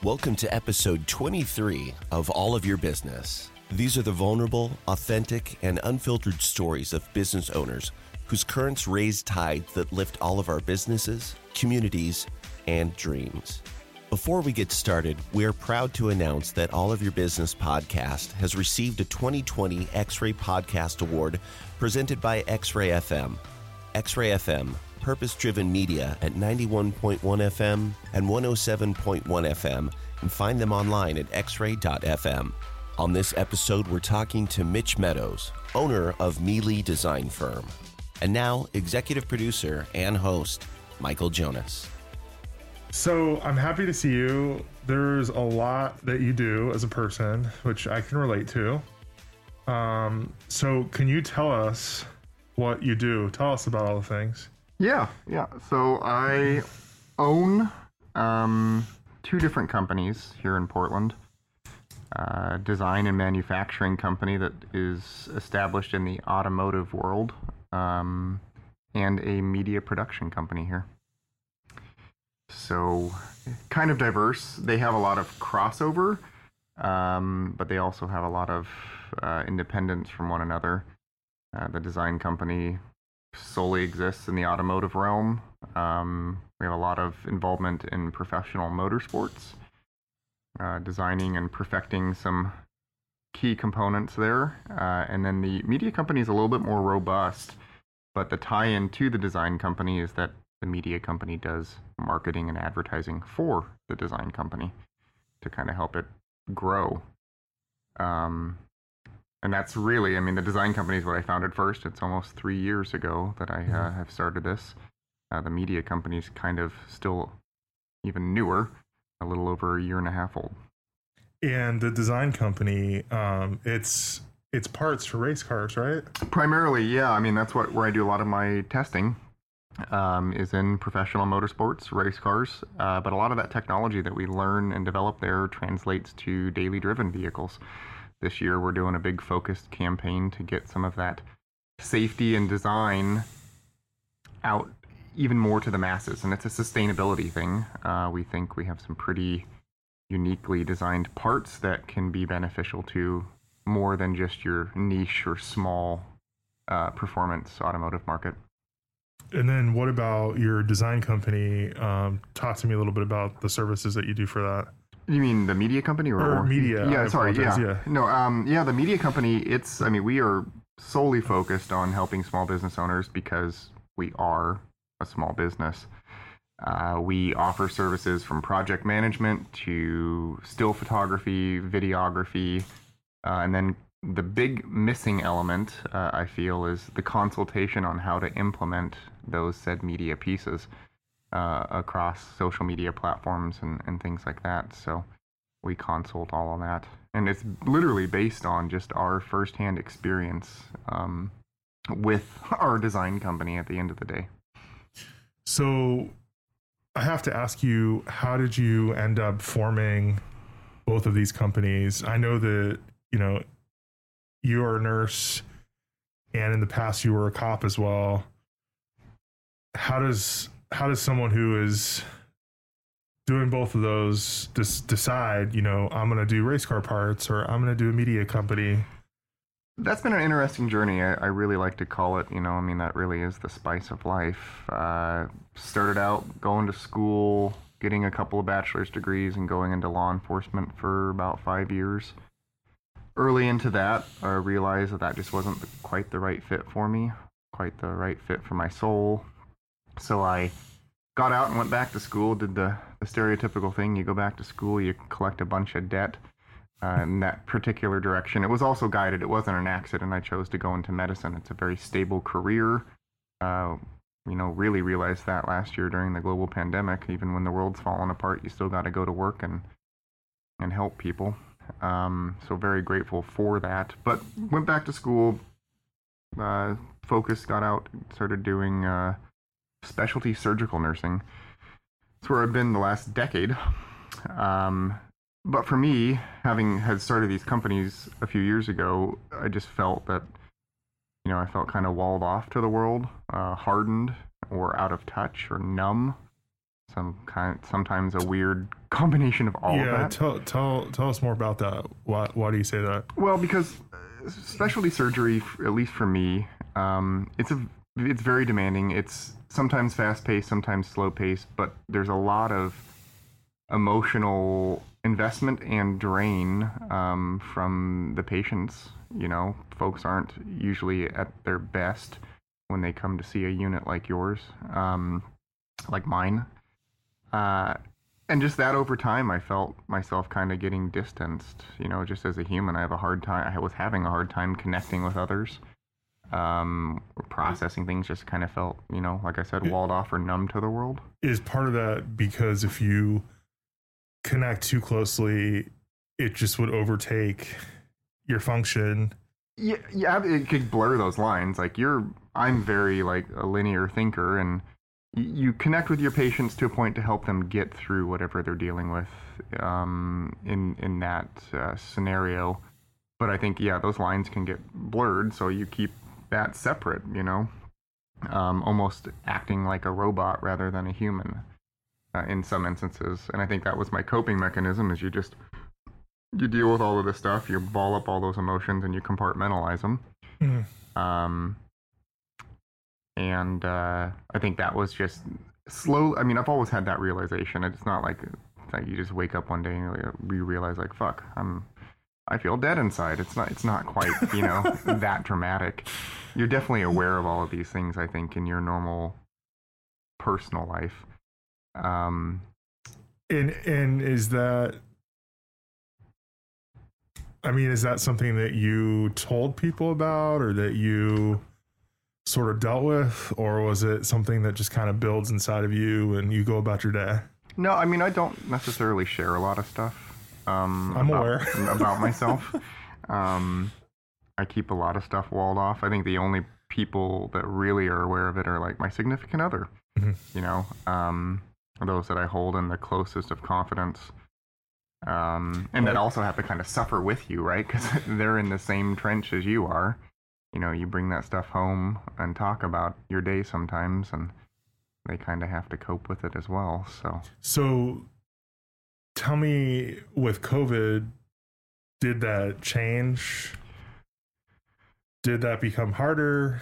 Welcome to episode 23 of All of Your Business. These are the vulnerable, authentic, and unfiltered stories of business owners whose currents raise tides that lift all of our businesses, communities, and dreams. Before we get started, we are proud to announce that All of Your Business podcast has received a 2020 X-Ray Podcast Award presented by X-Ray FM. X-Ray FM, purpose-driven media at 91.1 FM and 107.1 FM, and find them online at xray.fm. On this episode, we're talking to Mitch Meadows, owner of Mealy Design Firm, and now executive producer and host, Michael Jonas. So I'm happy to see you. There's a lot that you do as a person, which I can relate to. So can you tell us what you do? Tell us about all the things. Yeah. So I own two different companies here in Portland. Design and manufacturing company that is established in the automotive world, and a media production company here. So kind of diverse. They have a lot of crossover, but they also have a lot of independence from one another. The design company solely exists in the automotive realm. We have a lot of involvement in professional motorsports, designing and perfecting some key components there. And then the media company is a little bit more robust, but the tie-in to the design company is that the media company does marketing and advertising for the design company to kind of help it grow. And that's really, the design company is what I founded first. It's almost 3 years ago that I have started this. The media company is kind of still even newer, a little over a year and a half old. And the design company, it's parts for race cars, right? Primarily, yeah. That's where I do a lot of my testing, is in professional motorsports, race cars. But a lot of that technology that we learn and develop there translates to daily driven vehicles. This year, we're doing a big focused campaign to get some of that safety and design out even more to the masses. And it's a sustainability thing. We think we have some pretty uniquely designed parts that can be beneficial to more than just your niche or small performance automotive market. And then what about your design company? Talk to me a little bit about the services that you do for that. You mean the media company or media? Yeah, sorry. Yeah. Yeah. No, the media company, we are solely focused on helping small business owners because we are a small business. We offer services from project management to still photography, videography, and then the big missing element, I feel, is the consultation on how to implement those said media pieces across social media platforms and things like that. So we consult all of that. And it's literally based on just our firsthand experience with our design company at the end of the day. So I have to ask you, how did you end up forming both of these companies? I know that, you're a nurse, and in the past you were a cop as well. How does someone who is doing both of those decide, I'm going to do race car parts or I'm going to do a media company? That's been an interesting journey. I really like to call it, that really is the spice of life. Started out going to school, getting a couple of bachelor's degrees and going into law enforcement for about 5 years. Early into that, I realized that just wasn't quite the right fit for me, quite the right fit for my soul. So I got out and went back to school, did the stereotypical thing. You go back to school, you collect a bunch of debt in that particular direction. It was also guided. It wasn't an accident. I chose to go into medicine. It's a very stable career. Really realized that last year during the global pandemic. Even when the world's falling apart, you still got to go to work and help people. So very grateful for that. But went back to school, focused, got out, started doing specialty surgical nursing. It's where I've been the last decade. But for me, having had started these companies a few years ago, I just felt that, I felt kind of walled off to the world, hardened or out of touch or numb. sometimes a weird combination of all of Yeah, that. tell us more about that. Why do you say that? Well, because specialty surgery, at least for me, it's very demanding. It's sometimes fast paced, sometimes slow paced, but there's a lot of emotional investment and drain from the patients. You know, folks aren't usually at their best when they come to see a unit like yours, like mine. And just that over time, I felt myself kind of getting distanced. You know, just as a human, I was having a hard time connecting with others. Processing things just kind of felt, you know, like I said, walled off or numb to the world. Is part of that because if you connect too closely, it just would overtake your function? Yeah, it could blur those lines. Like I'm very like a linear thinker, and you connect with your patients to a point to help them get through whatever they're dealing with in that scenario. But I think, yeah, those lines can get blurred, so you keep that separate, you know, almost acting like a robot rather than a human in some instances. And I think that was my coping mechanism, is you deal with all of this stuff, you ball up all those emotions, and you compartmentalize them. Mm-hmm. And I think that was just slow. I mean, I've always had that realization. It's not like you just wake up one day and you realize, like, fuck, I feel dead inside. It's not quite, you know, that dramatic. You're definitely aware of all of these things, I think, in your normal personal life. And is that, I mean, is that something that you told people about, or that you sort of dealt with, or was it something that just kind of builds inside of you and you go about your day? No, I mean, I don't necessarily share a lot of stuff. I'm aware about myself. I keep a lot of stuff walled off. I think the only people that really are aware of it are like my significant other, you know, those that I hold in the closest of confidence. And that also have to kind of suffer with you, right? Because they're in the same trench as you are. You know, you bring that stuff home and talk about your day sometimes, and they kind of have to cope with it as well. So tell me, with COVID, did that change? Did that become harder?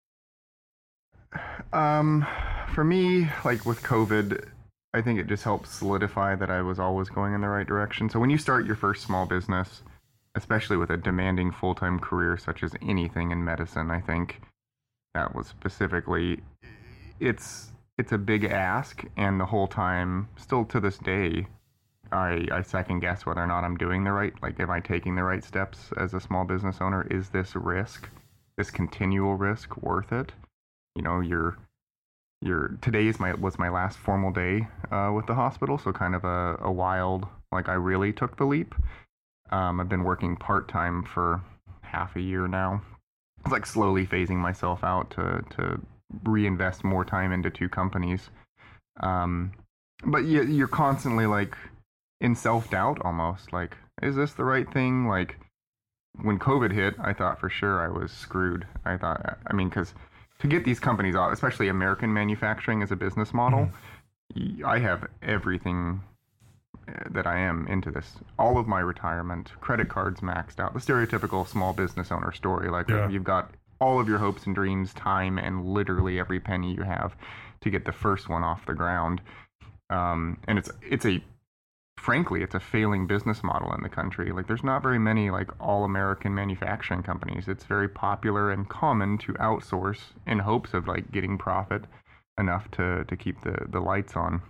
For me, like with COVID, I think it just helped solidify that I was always going in the right direction. So when you start your first small business, especially with a demanding full-time career such as anything in medicine, I think that was specifically, it's a big ask, and the whole time, still to this day, I second guess whether or not I'm doing the right, like, am I taking the right steps as a small business owner? Is this risk, this continual risk, worth it? You know, today was my last formal day with the hospital, so kind of a wild, like, I really took the leap. I've been working part-time for half a year now. It's like slowly phasing myself out to reinvest more time into two companies. But you're constantly like in self-doubt almost, like, is this the right thing? Like, when COVID hit, I thought for sure I was screwed. I mean, because to get these companies out, especially American manufacturing as a business model, I have everything that I am into this. All of my retirement, credit cards maxed out, the stereotypical small business owner story. Like, you've got all of your hopes and dreams, time, and literally every penny you have to get the first one off the ground. And frankly, it's a failing business model in the country. Like, there's not very many like all American manufacturing companies. It's very popular and common to outsource in hopes of like getting profit enough to keep the lights on.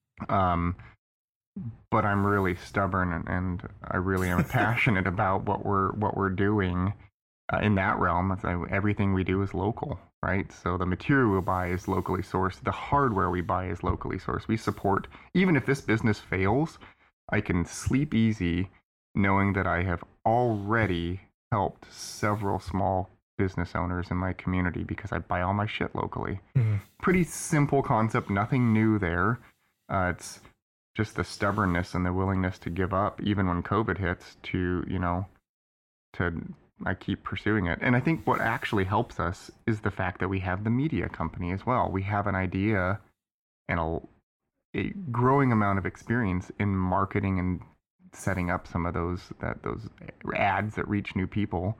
But I'm really stubborn, and I really am passionate about what we're doing in that realm. Everything we do is local, right? So the material we buy is locally sourced. The hardware we buy is locally sourced. We support, even if this business fails, I can sleep easy knowing that I have already helped several small business owners in my community because I buy all my shit locally. Pretty simple concept, nothing new there. It's just the stubbornness and the willingness to give up, even when COVID hits, I keep pursuing it. And I think what actually helps us is the fact that we have the media company as well. We have an idea and a growing amount of experience in marketing and setting up some of those ads that reach new people,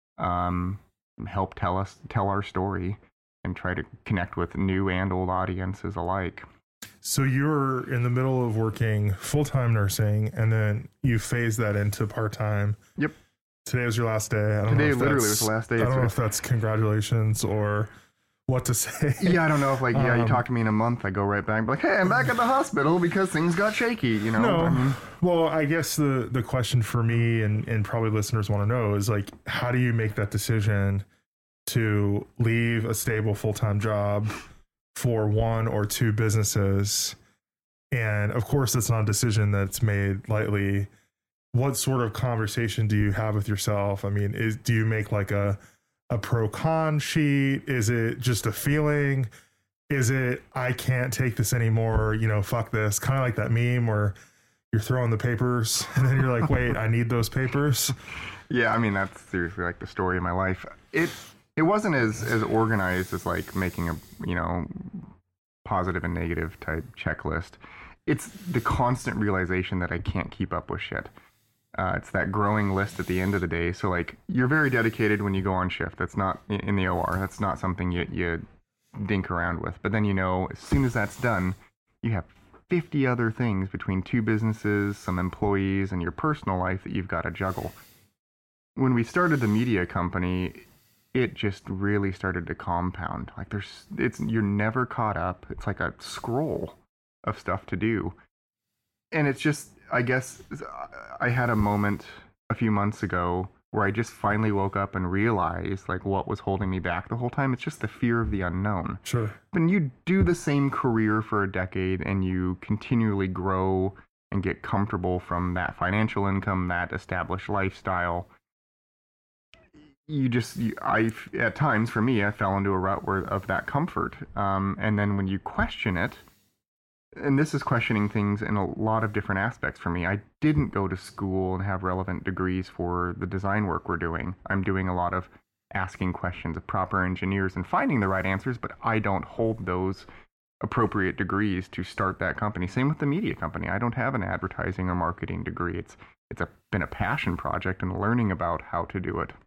help tell our story and try to connect with new and old audiences alike. So you're in the middle of working full-time nursing, and then you phase that into part-time. Yep. Today was your last day. Today literally was the last day. I don't know if that's congratulations or what to say. Yeah, I don't know if you talk to me in a month, I go right back, like, hey, I'm back at the hospital because things got shaky, you know? No. Well, I guess the question for me and probably listeners want to know is like, how do you make that decision to leave a stable full-time job for one or two businesses? And of course, that's not a decision that's made lightly. What sort of conversation do you have with yourself? I mean, do you make like a pro-con sheet? Is it just a feeling? Is it, I can't take this anymore, fuck this? Kind of like that meme where you're throwing the papers and then you're like, wait, I need those papers. Yeah, I mean, that's seriously like the story of my life. It wasn't as organized as like making a, positive and negative type checklist. It's the constant realization that I can't keep up with shit. It's that growing list at the end of the day. So like, you're very dedicated when you go on shift. That's not in the OR. That's not something you dink around with. But then, as soon as that's done, you have 50 other things between two businesses, some employees, and your personal life that you've got to juggle. When we started the media company, it just really started to compound. Like you're never caught up. It's like a scroll of stuff to do. And it's just, I guess I had a moment a few months ago where I just finally woke up and realized like what was holding me back the whole time. It's just the fear of the unknown. Sure. When you do the same career for a decade and you continually grow and get comfortable from that financial income, that established lifestyle, at times for me, I fell into a rut of that comfort. And then when you question it, and this is questioning things in a lot of different aspects for me. I didn't go to school and have relevant degrees for the design work we're doing. I'm doing a lot of asking questions of proper engineers and finding the right answers, but I don't hold those appropriate degrees to start that company. Same with the media company. I don't have an advertising or marketing degree. It's been a passion project and learning about how to do it.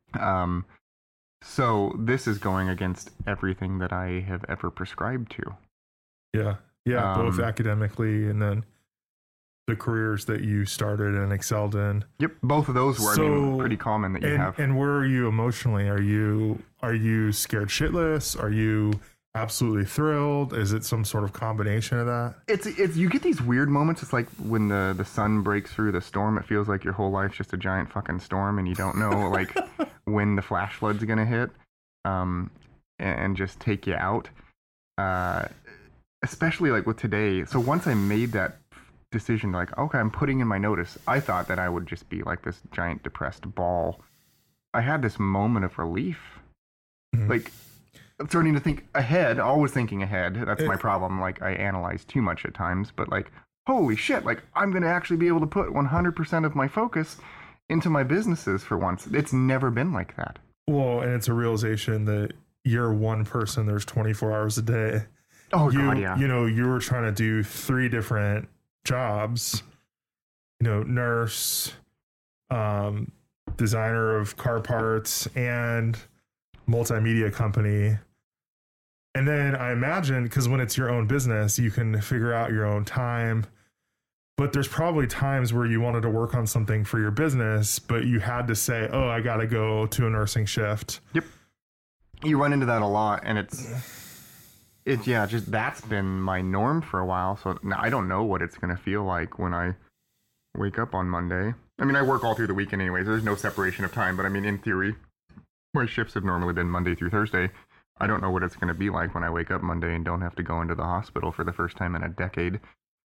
So this is going against everything that I have ever prescribed to. Yeah. Yeah, both academically and then the careers that you started and excelled in. Yep, both of those were pretty common that you have. And where are you emotionally? Are you scared shitless? Are you absolutely thrilled? Is it some sort of combination of that? It's you get these weird moments. It's like when the sun breaks through the storm. It feels like your whole life's just a giant fucking storm, and you don't know like when the flash flood's gonna hit, and just take you out. Especially like with today. So once I made that decision, like, okay, I'm putting in my notice, I thought that I would just be like this giant depressed ball. I had this moment of relief. Mm-hmm. Like, I'm starting to think ahead, always thinking ahead. That's my problem. Like, I analyze too much at times, but like, holy shit, like, I'm going to actually be able to put 100% of my focus into my businesses for once. It's never been like that. Well, and it's a realization that you're one person, there's 24 hours a day. Oh, God, yeah. You were trying to do 3 different jobs, nurse, designer of car parts, and multimedia company. And then I imagine, because when it's your own business, you can figure out your own time. But there's probably times where you wanted to work on something for your business, but you had to say, oh, I got to go to a nursing shift. Yep. You run into that a lot, and it's just that's been my norm for a while. So now I don't know what it's going to feel like when I wake up on Monday. I mean, I work all through the weekend anyways. There's no separation of time, but I mean, in theory, my shifts have normally been Monday through Thursday. I don't know what it's going to be like when I wake up Monday and don't have to go into the hospital for the first time in a decade.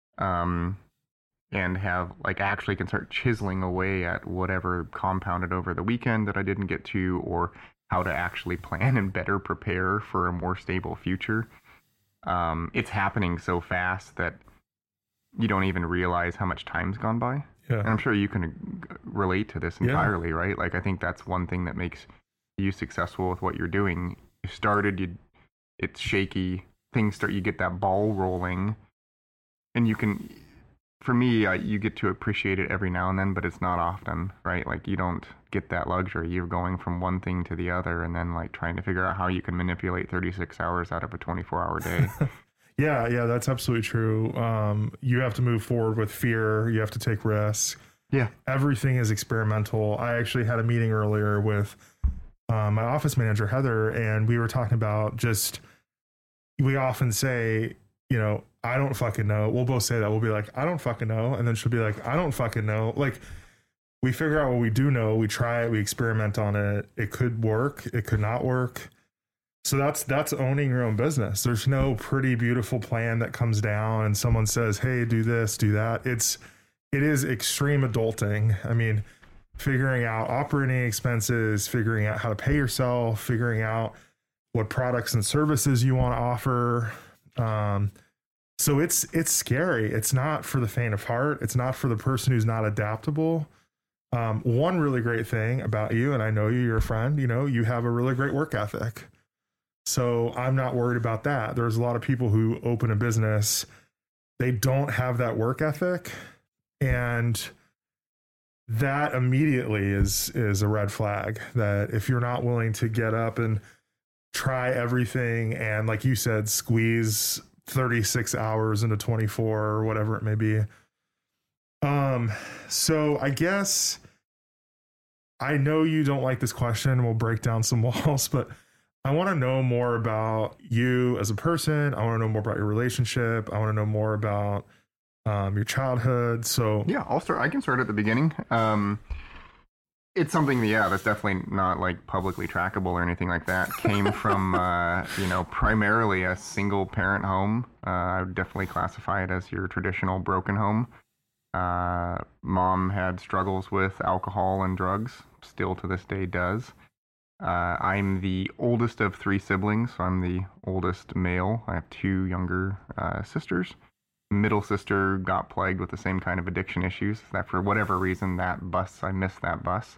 And have actually can start chiseling away at whatever compounded over the weekend that I didn't get to, or how to actually plan and better prepare for a more stable future. It's happening so fast that you don't even realize how much time's gone by. Yeah. And I'm sure you can relate to this entirely, right? Like, I think that's one thing that makes you successful with what you're doing. You started, it's shaky, you get that ball rolling, and you can, for me, you get to appreciate it every now and then, but it's not often, right? Like you don't get that luxury. You're going from one thing to the other and then like trying to figure out how you can manipulate 36 hours out of a 24-hour day. Yeah, that's absolutely true. You have to move forward with fear. You have to take risks. Yeah. Everything is experimental. I actually had a meeting earlier with my office manager, Heather, and we were talking about we often say, I don't fucking know. We'll both say that. We'll be like, I don't fucking know. And then she'll be like, I don't fucking know. Like, we figure out what we do know. We try it. We experiment on it. It could work. It could not work. So that's owning your own business. There's no pretty, beautiful plan that comes down and someone says, hey, do this, do that. It is extreme adulting. I mean, figuring out operating expenses, figuring out how to pay yourself, figuring out what products and services you want to offer. So it's scary. It's not for the faint of heart. It's not for the person who's not adaptable. One really great thing about you, and I know you're a friend, you have a really great work ethic. So I'm not worried about that. There's a lot of people who open a business, they don't have that work ethic, and that immediately is a red flag. That if you're not willing to get up and try everything and, like you said, squeeze 36 hours into 24 or whatever it may be. So I guess I know you don't like this question. We'll break down some walls, but I want to know more about you as a person. I want to know more about your relationship. I want to know more about your childhood. So yeah, I can start at the beginning. It's something that's definitely not like publicly trackable or anything like that. Came from, primarily a single parent home. I would definitely classify it as your traditional broken home. Mom had struggles with alcohol and drugs, still to this day does. I'm the oldest of 3 siblings, so I'm the oldest male. I have 2 younger sisters. Middle sister got plagued with the same kind of addiction issues. That for whatever reason, I missed that bus.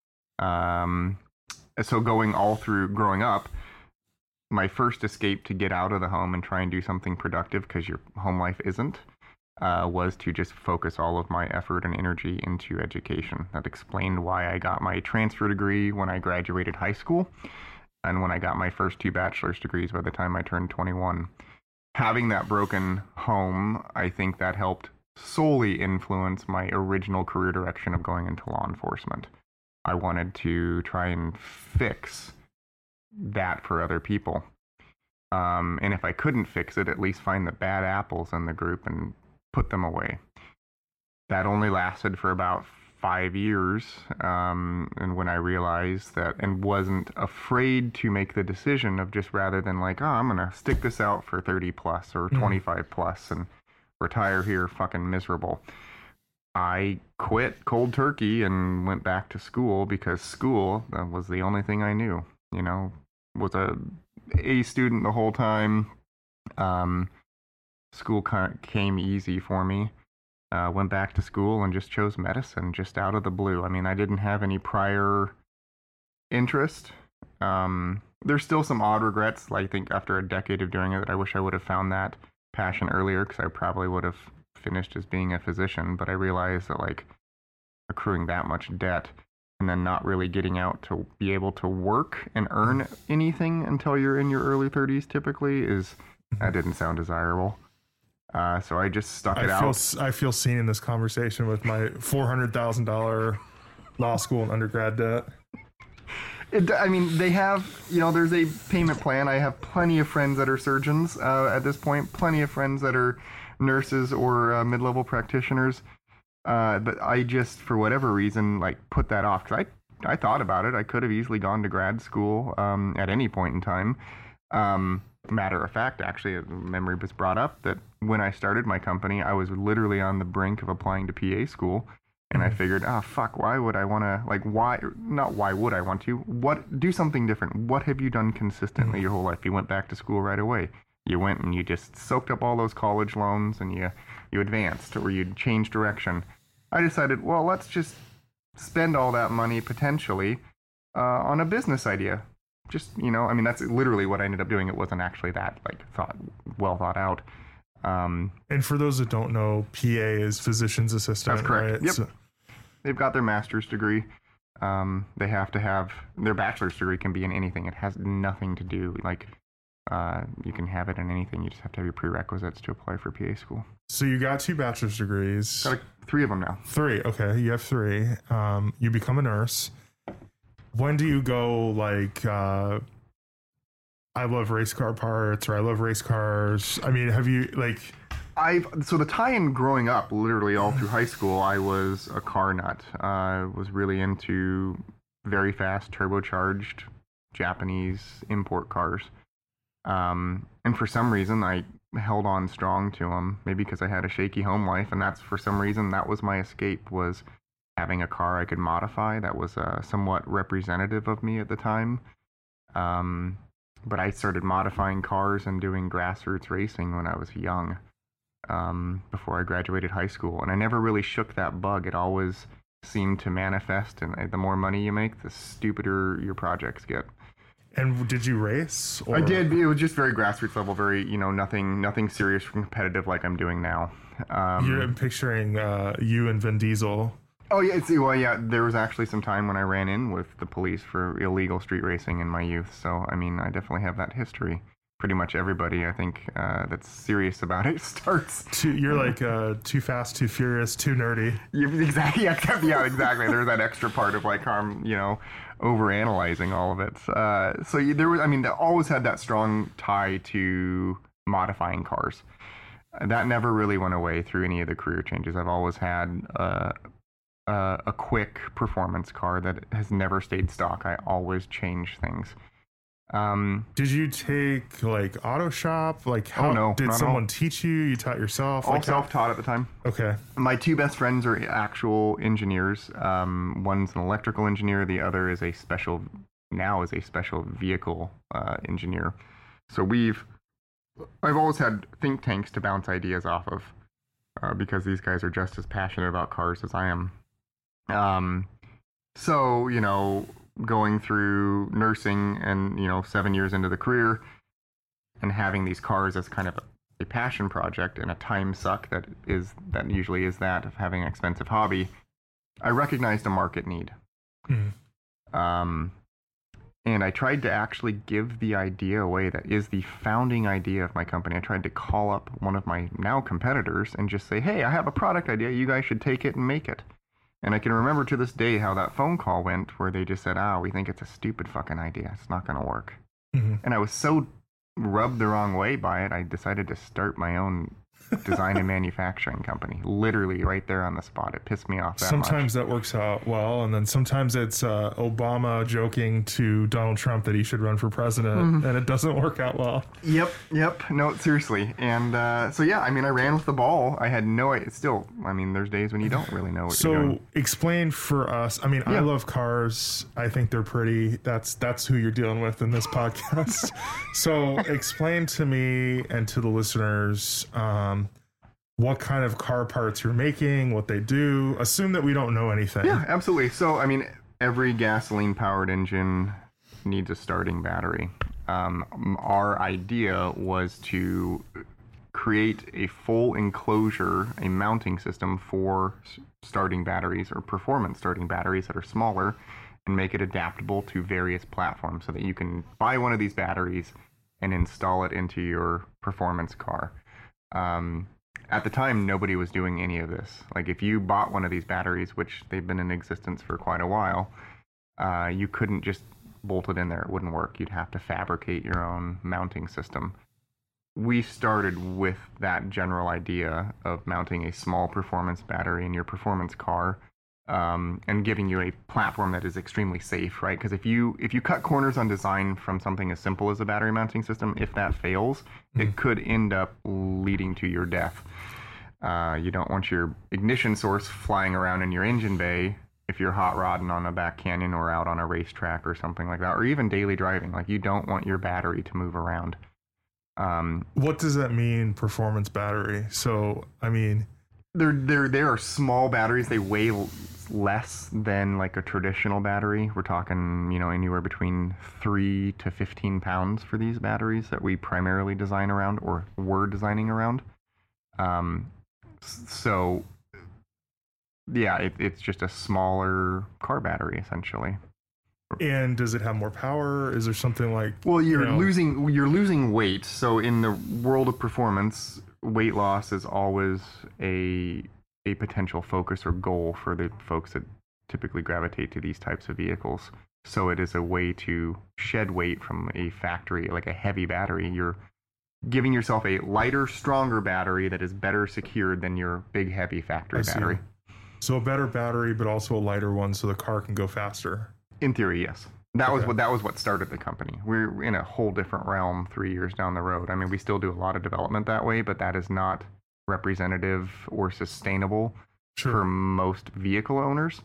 So growing up, my first escape to get out of the home and try and do something productive, because your home life isn't, was to just focus all of my effort and energy into education. That explained why I got my transfer degree when I graduated high school, and when I got my first 2 bachelor's degrees by the time I turned 21. Having that broken home, I think that helped solely influence my original career direction of going into law enforcement. I wanted to try and fix that for other people. And if I couldn't fix it, at least find the bad apples in the group and put them away. That only lasted for about 5 years. And when I realized that, and wasn't afraid to make the decision of just, rather than like, I'm going to stick this out for 30 plus or 25 plus and retire here fucking miserable. I quit cold turkey and went back to school, because school was the only thing I knew. Was a A student the whole time. School came easy for me. Went back to school and just chose medicine just out of the blue. I mean, I didn't have any prior interest. There's still some odd regrets. I think after a decade of doing it, that I wish I would have found that passion earlier, because I probably would have finished as being a physician. But I realized that accruing that much debt and then not really getting out to be able to work and earn anything until you're in your early 30s typically that didn't sound desirable. So I just stuck it out. I feel seen in this conversation with my $400,000 law school and undergrad debt. They have, there's a payment plan. I have plenty of friends that are surgeons at this point, plenty of friends that are nurses or mid-level practitioners. But I just, for whatever reason, put that off, because I thought about it. I could have easily gone to grad school at any point in time. Matter of fact, actually, a memory was brought up that when I started my company, I was literally on the brink of applying to PA school. And I figured, why would I want to, why would I want to? Do something different. What have you done consistently your whole life? You went back to school right away. You went and you just soaked up all those college loans, and you advanced, or you changed direction. I decided, let's just spend all that money potentially on a business idea. Just, that's literally what I ended up doing. It wasn't actually that well thought out. And for those that don't know, PA is physician's assistant. That's correct. Right? Yep. So, They've got their master's degree. They have to have their bachelor's degree can be in anything. It has nothing to do like you can have it in anything. You just have to have your prerequisites to apply for PA school. so you got 2 bachelor's degrees. Got 3 of them now. 3. Okay, you have 3. You become a nurse. When do you go like? I love race car parts, or I love race cars. I mean, have you like? So the tie-in growing up, literally all through high school, I was a car nut. I was really into very fast, turbocharged Japanese import cars. And for some reason, I held on strong to them. Maybe because I had a shaky home life, and that's for some reason that was my escape, was having a car I could modify. That was somewhat representative of me at the time. But I started modifying cars and doing grassroots racing when I was young. Before I graduated high school, and I never really shook that bug. It always seemed to manifest, and the more money you make, the stupider your projects get. And did you race? Or? I did. It was just very grassroots level, very nothing serious or competitive like I'm doing now. You're picturing you and Vin Diesel. Oh yeah, there was actually some time when I ran in with the police for illegal street racing in my youth. So I mean, I definitely have that history. Pretty much everybody, I think, that's serious about it starts. You're like too fast, too furious, too nerdy. Exactly. Yeah, exactly. There's that extra part of like overanalyzing all of it. There was, I always had that strong tie to modifying cars. That never really went away through any of the career changes. I've always had a quick performance car that has never stayed stock. I always change things. Did you take like auto shop? Like how no, did someone teach you? You taught yourself? All self-taught at the time. Okay. My 2 best friends are actual engineers. One's an electrical engineer. The other is a special vehicle engineer. So I've always had think tanks to bounce ideas off of because these guys are just as passionate about cars as I am. Going through nursing and 7 years into the career and having these cars as kind of a passion project and a time suck that usually is that of having an expensive hobby, I recognized a market need. And I tried to actually give the idea away that is the founding idea of my company. I tried to call up one of my now competitors and just say, hey, I have a product idea, you guys should take it and make it. And I can remember to this day how that phone call went, where they just said, we think it's a stupid fucking idea. It's not going to work. Mm-hmm. And I was so rubbed the wrong way by it, I decided to start my own design and manufacturing company. Literally right there on the spot. It pissed me off that Sometimes much. that works out well, and then sometimes it's Obama joking to Donald Trump that he should run for president, and it doesn't work out well. Yep. No, seriously. And I ran with the ball. I had no idea. Still, there's days when you don't really know what you're doing. So explain for us. I love cars. I think they're pretty. That's who you're dealing with in this podcast. So explain to me and to the listeners what kind of car parts you're making, what they do. Assume that we don't know anything. Yeah, absolutely. So, every gasoline-powered engine needs a starting battery. Our idea was to create a full enclosure, a mounting system for starting batteries or performance starting batteries that are smaller, and make it adaptable to various platforms so that you can buy one of these batteries and install it into your performance car. At the time, nobody was doing any of this. Like, if you bought one of these batteries, which they've been in existence for quite a while, you couldn't just bolt it in there. It wouldn't work. You'd have to fabricate your own mounting system. We started with that general idea of mounting a small performance battery in your performance car, and giving you a platform that is extremely safe, right? Because if you cut corners on design from something as simple as a battery mounting system, if that fails, it could end up leading to your death. You don't want your ignition source flying around in your engine bay if you're hot rodding on a back canyon or out on a racetrack or something like that, or even daily driving. Like, you don't want your battery to move around. What does that mean, performance battery? So, there are small batteries. They weigh less than like a traditional battery. We're talking, anywhere between 3 to 15 pounds for these batteries that we primarily design around or were designing around. Um, so yeah, it's just a smaller car battery essentially. And does it have more power? Is there something like? Well, you're losing weight. So in the world of performance, weight loss is always a potential focus or goal for the folks that typically gravitate to these types of vehicles. So it is a way to shed weight from a factory, like a heavy battery. You're giving yourself a lighter, stronger battery that is better secured than your big, heavy factory battery. So a better battery, but also a lighter one, so the car can go faster. In theory, yes. That was what started the company. We're in a whole different realm 3 years down the road. I mean, we still do a lot of development that way, but that is not representative or sustainable for most vehicle owners.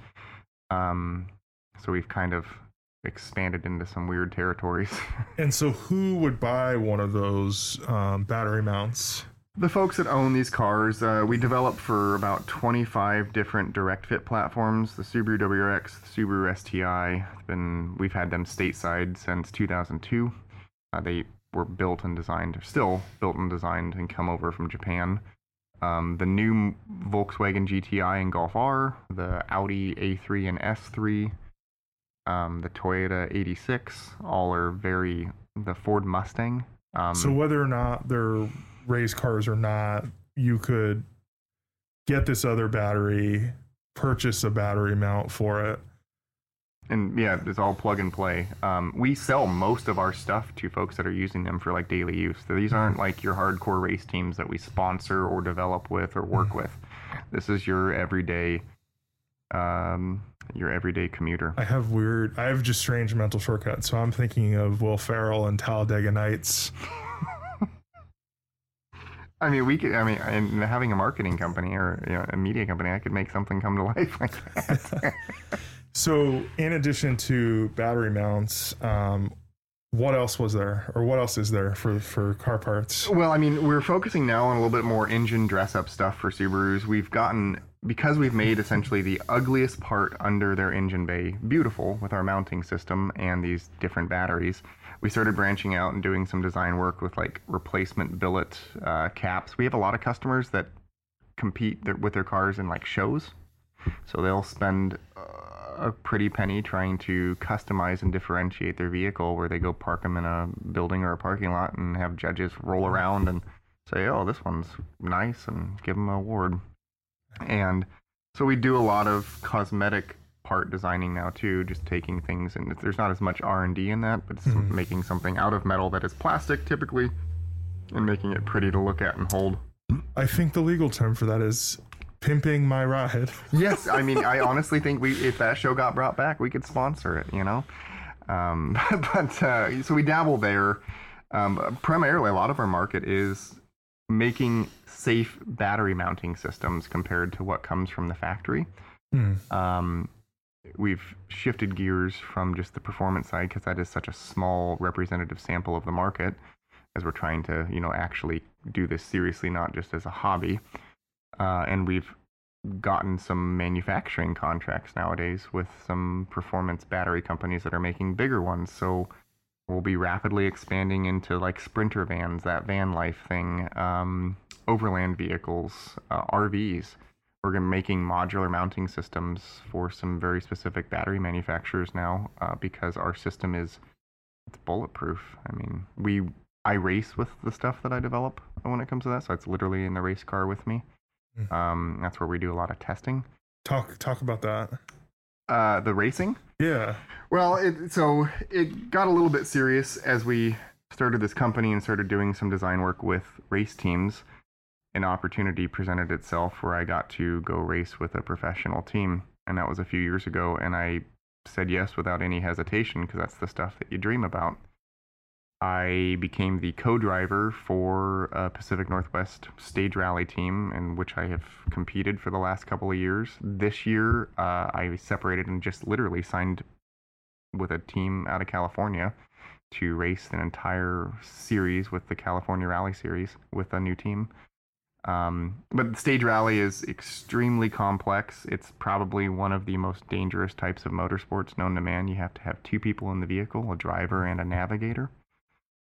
So we've kind of expanded into some weird territories. And so who would buy one of those battery mounts? The folks that own these cars. We developed for about 25 different direct fit platforms. The Subaru WRX, the Subaru STI. We've had them stateside since 2002. They were built and designed, still built and designed, and come over from Japan. The new Volkswagen GTI and Golf R, the Audi A3 and S3, the Toyota 86, all are the Ford Mustang. So whether or not they're race cars or not, you could get this other battery, purchase a battery mount for it. And yeah, it's all plug and play. We sell most of our stuff to folks that are using them for like daily use. So these aren't like your hardcore race teams that we sponsor or develop with or work with. This is your everyday commuter. I have just strange mental shortcuts. So I'm thinking of Will Ferrell and Talladega Nights. I mean, and having a marketing company or a media company, I could make something come to life like that. So, in addition to battery mounts, what else was there, or what else is there for car parts? Well, I mean, we're focusing now on a little bit more engine dress-up stuff for Subarus. Because we've made essentially the ugliest part under their engine bay beautiful with our mounting system and these different batteries, we started branching out and doing some design work with like replacement billet caps. We have a lot of customers that compete with their cars in like shows. So they'll spend a pretty penny trying to customize and differentiate their vehicle, where they go park them in a building or a parking lot and have judges roll around and say, oh, this one's nice, and give them an award. And so we do a lot of cosmetic part designing now too, just taking things, and there's not as much R&D in that, but it's making something out of metal that is plastic typically and making it pretty to look at and hold. I think the legal term for that is pimping my ride. Yes, I mean, I honestly think if that show got brought back, we could sponsor it, So we dabble there. Primarily, a lot of our market is making safe battery mounting systems compared to what comes from the factory. We've shifted gears from just the performance side, because that is such a small representative sample of the market, as we're trying to, actually do this seriously, not just as a hobby. And we've gotten some manufacturing contracts nowadays with some performance battery companies that are making bigger ones. So we'll be rapidly expanding into like Sprinter vans, that van life thing, overland vehicles, RVs. We're making modular mounting systems for some very specific battery manufacturers now, because our system it's bulletproof. I mean, I race with the stuff that I develop when it comes to that, so it's literally in the race car with me. That's where we do a lot of testing. Talk about that. The racing? Yeah. Well, it got a little bit serious as we started this company and started doing some design work with race teams. An opportunity presented itself where I got to go race with a professional team, and that was a few years ago, and I said yes without any hesitation, because that's the stuff that you dream about. I became the co-driver for a Pacific Northwest stage rally team, in which I have competed for the last couple of years. This year, I separated and just literally signed with a team out of California to race an entire series with the California Rally Series with a new team. But stage rally is extremely complex. It's probably one of the most dangerous types of motorsports known to man. You have to have two people in the vehicle, a driver and a navigator.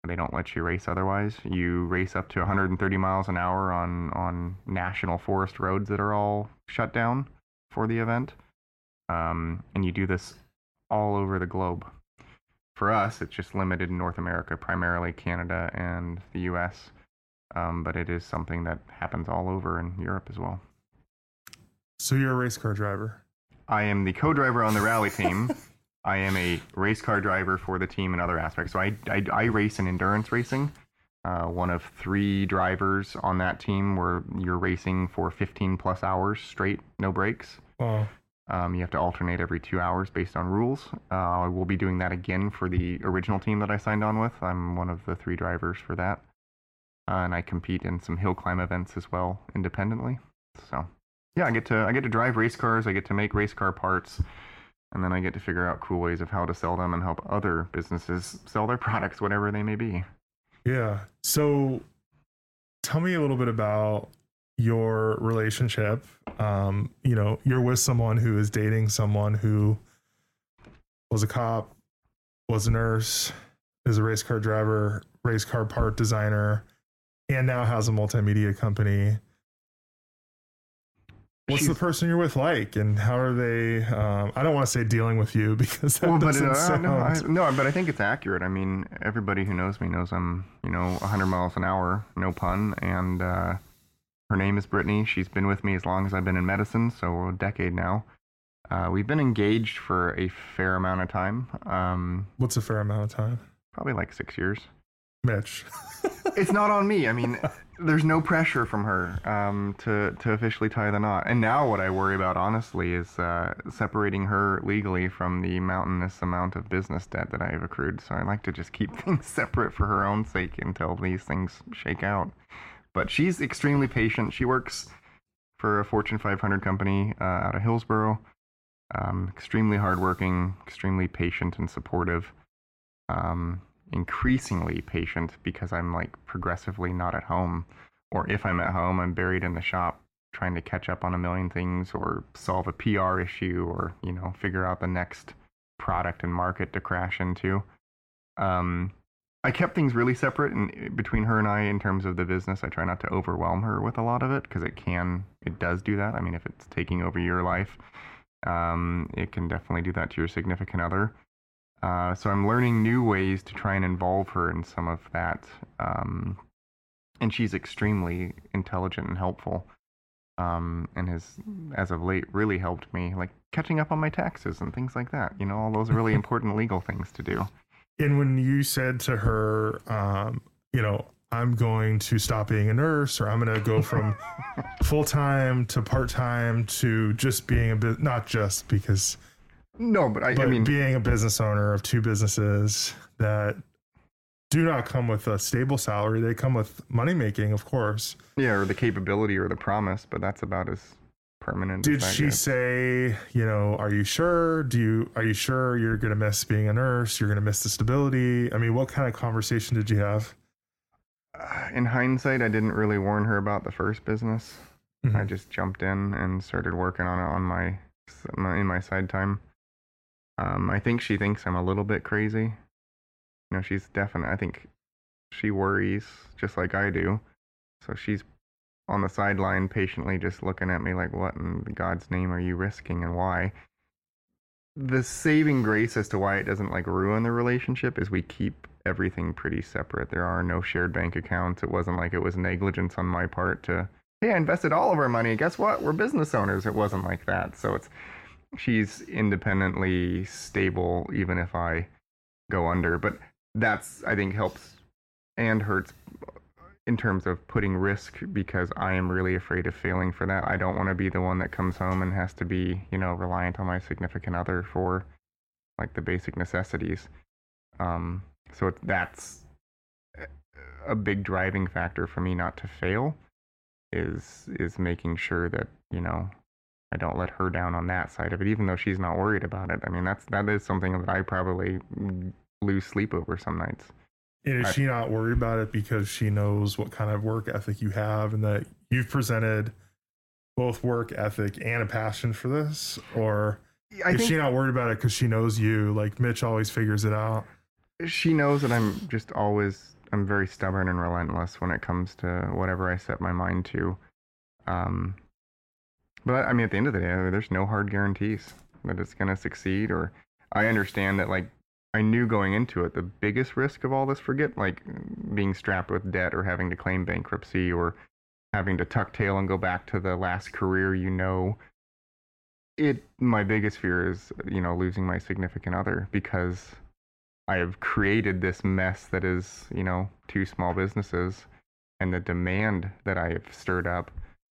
They don't let you race otherwise. You race up to 130 miles an hour on national forest roads that are all shut down for the event. And you do this all over the globe. For us, it's just limited in North America, primarily Canada and the US. But it is something that happens all over in Europe as well. So you're a race car driver? I am the co-driver on the rally team. I am a race car driver for the team in other aspects. So I race in endurance racing. One of 3 drivers on that team where you're racing for 15 plus hours straight, no breaks. Wow. You have to alternate every 2 hours based on rules. I will be doing that again for the original team that I signed on with. I'm one of the 3 drivers for that. And I compete in some hill climb events as well independently. So yeah, I get to drive race cars. I get to make race car parts. And then I get to figure out cool ways of how to sell them and help other businesses sell their products, whatever they may be. Yeah. So tell me a little bit about your relationship. You're with someone who is dating someone who was a cop, was a nurse, is a race car driver, race car part designer, and now has a multimedia company. What's the person you're with like, and how are they? I don't want to say dealing with you because that doesn't sound. No, but I think it's accurate. I mean, everybody who knows me knows I'm, 100 miles an hour, no pun. And her name is Brittany. She's been with me as long as I've been in medicine, so a decade now. We've been engaged for a fair amount of time. What's a fair amount of time? Probably like 6 years. Mitch. It's not on me. I mean, there's no pressure from her to officially tie the knot. And now what I worry about, honestly, is separating her legally from the mountainous amount of business debt that I have accrued. So I like to just keep things separate for her own sake until these things shake out. But she's extremely patient. She works for a Fortune 500 company out of Hillsboro. Extremely hardworking, extremely patient and supportive. Increasingly patient because I'm like progressively not at home, or if I'm at home, I'm buried in the shop trying to catch up on a million things or solve a PR issue or, figure out the next product and market to crash into. I kept things really separate between her and I in terms of the business. I try not to overwhelm her with a lot of it because it does do that. I mean, if it's taking over your life, it can definitely do that to your significant other. So I'm learning new ways to try and involve her in some of that. And she's extremely intelligent and helpful. And has, as of late, really helped me, like catching up on my taxes and things like that. All those really important legal things to do. And when you said to her, I'm going to stop being a nurse, or I'm going to go from full-time to part-time to just being a bit, not just because... No, but I mean, being a business owner of 2 businesses that do not come with a stable salary, they come with money making, of course. Yeah, or the capability or the promise, but that's about as permanent. Did she say, are you sure? Are you sure you're going to miss being a nurse? You're going to miss the stability? I mean, what kind of conversation did you have? In hindsight, I didn't really warn her about the first business. Mm-hmm. I just jumped in and started working on it in my side time. I think she thinks I'm a little bit crazy. She's definitely, I think she worries just like I do. So she's on the sideline patiently just looking at me like, what in God's name are you risking and why? The saving grace as to why it doesn't ruin the relationship is we keep everything pretty separate. There are no shared bank accounts. It wasn't like it was negligence on my part to, hey, I invested all of our money. Guess what? We're business owners. It wasn't like that. So she's independently stable even if I go under. But that's, I think, helps and hurts in terms of putting risk because I am really afraid of failing for that. I don't want to be the one that comes home and has to be, reliant on my significant other for the basic necessities. So that's a big driving factor for me not to fail is making sure that, I don't let her down on that side of it, even though she's not worried about it. I mean, that is something that I probably lose sleep over some nights. And is she not worried about it because she knows what kind of work ethic you have and that you've presented both work ethic and a passion for this? Or is she not worried about it because she knows you, like Mitch always figures it out? She knows that I'm just always I'm very stubborn and relentless when it comes to whatever I set my mind to. But I mean, at the end of the day, there's no hard guarantees that it's going to succeed. Or I understand that, like, I knew going into it, the biggest risk of all this, forget like being strapped with debt or having to claim bankruptcy or having to tuck tail and go back to the last career, my biggest fear is, losing my significant other, because I have created this mess that is, two small businesses, and the demand that I have stirred up,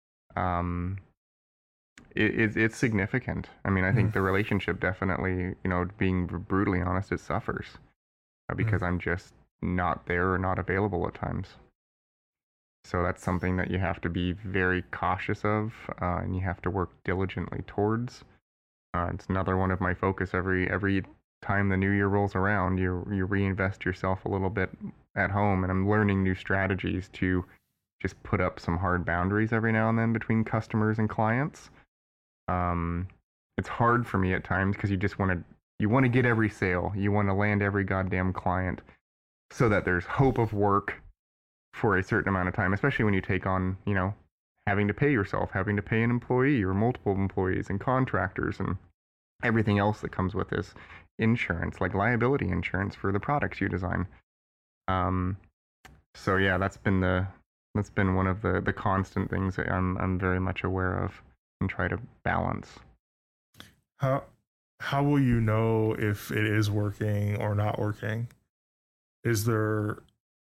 it's significant. I mean, I think the relationship definitely, being brutally honest, it suffers because I'm just not there or not available at times. So that's something that you have to be very cautious of, and you have to work diligently towards. It's another one of my focus. Every time the new year rolls around, you reinvest yourself a little bit at home, and I'm learning new strategies to just put up some hard boundaries every now and then between customers and clients. It's hard for me at times because you want to get every sale, you want to land every goddamn client, so that there's hope of work for a certain amount of time, especially when you take on, having to pay yourself, having to pay an employee or multiple employees and contractors and everything else that comes with this insurance, like liability insurance for the products you design. So yeah, that's been one of the constant things that I'm very much aware of and try to balance. How will you know if it is working or not working? Is there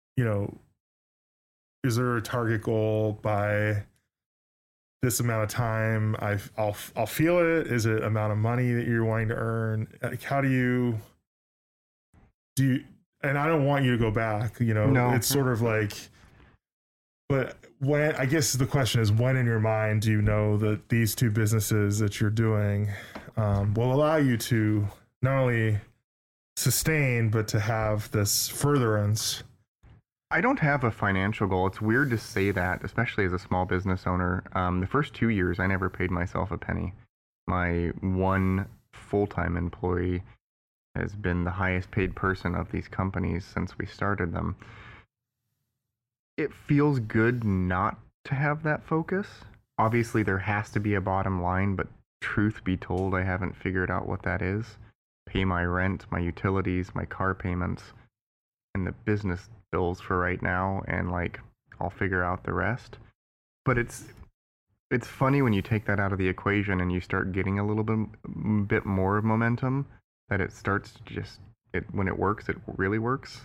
a target goal by this amount of time? I'll feel it. Is it amount of money that you're wanting to earn? Like, how do you? And I don't want you to go back. No. It's sort of like. But when, I guess the question is, when in your mind do you know that these two businesses that you're doing will allow you to not only sustain, but to have this furtherance? I don't have a financial goal. It's weird to say that, especially as a small business owner. The first 2 years, I never paid myself a penny. My one full-time employee has been the highest paid person of these companies since we started them. It feels good not to have that focus. Obviously, there has to be a bottom line, but truth be told, I haven't figured out what that is. Pay my rent, my utilities, my car payments, and the business bills for right now, and I'll figure out the rest. But it's funny when you take that out of the equation and you start getting a little bit more of momentum, that it starts to just, when it works, it really works.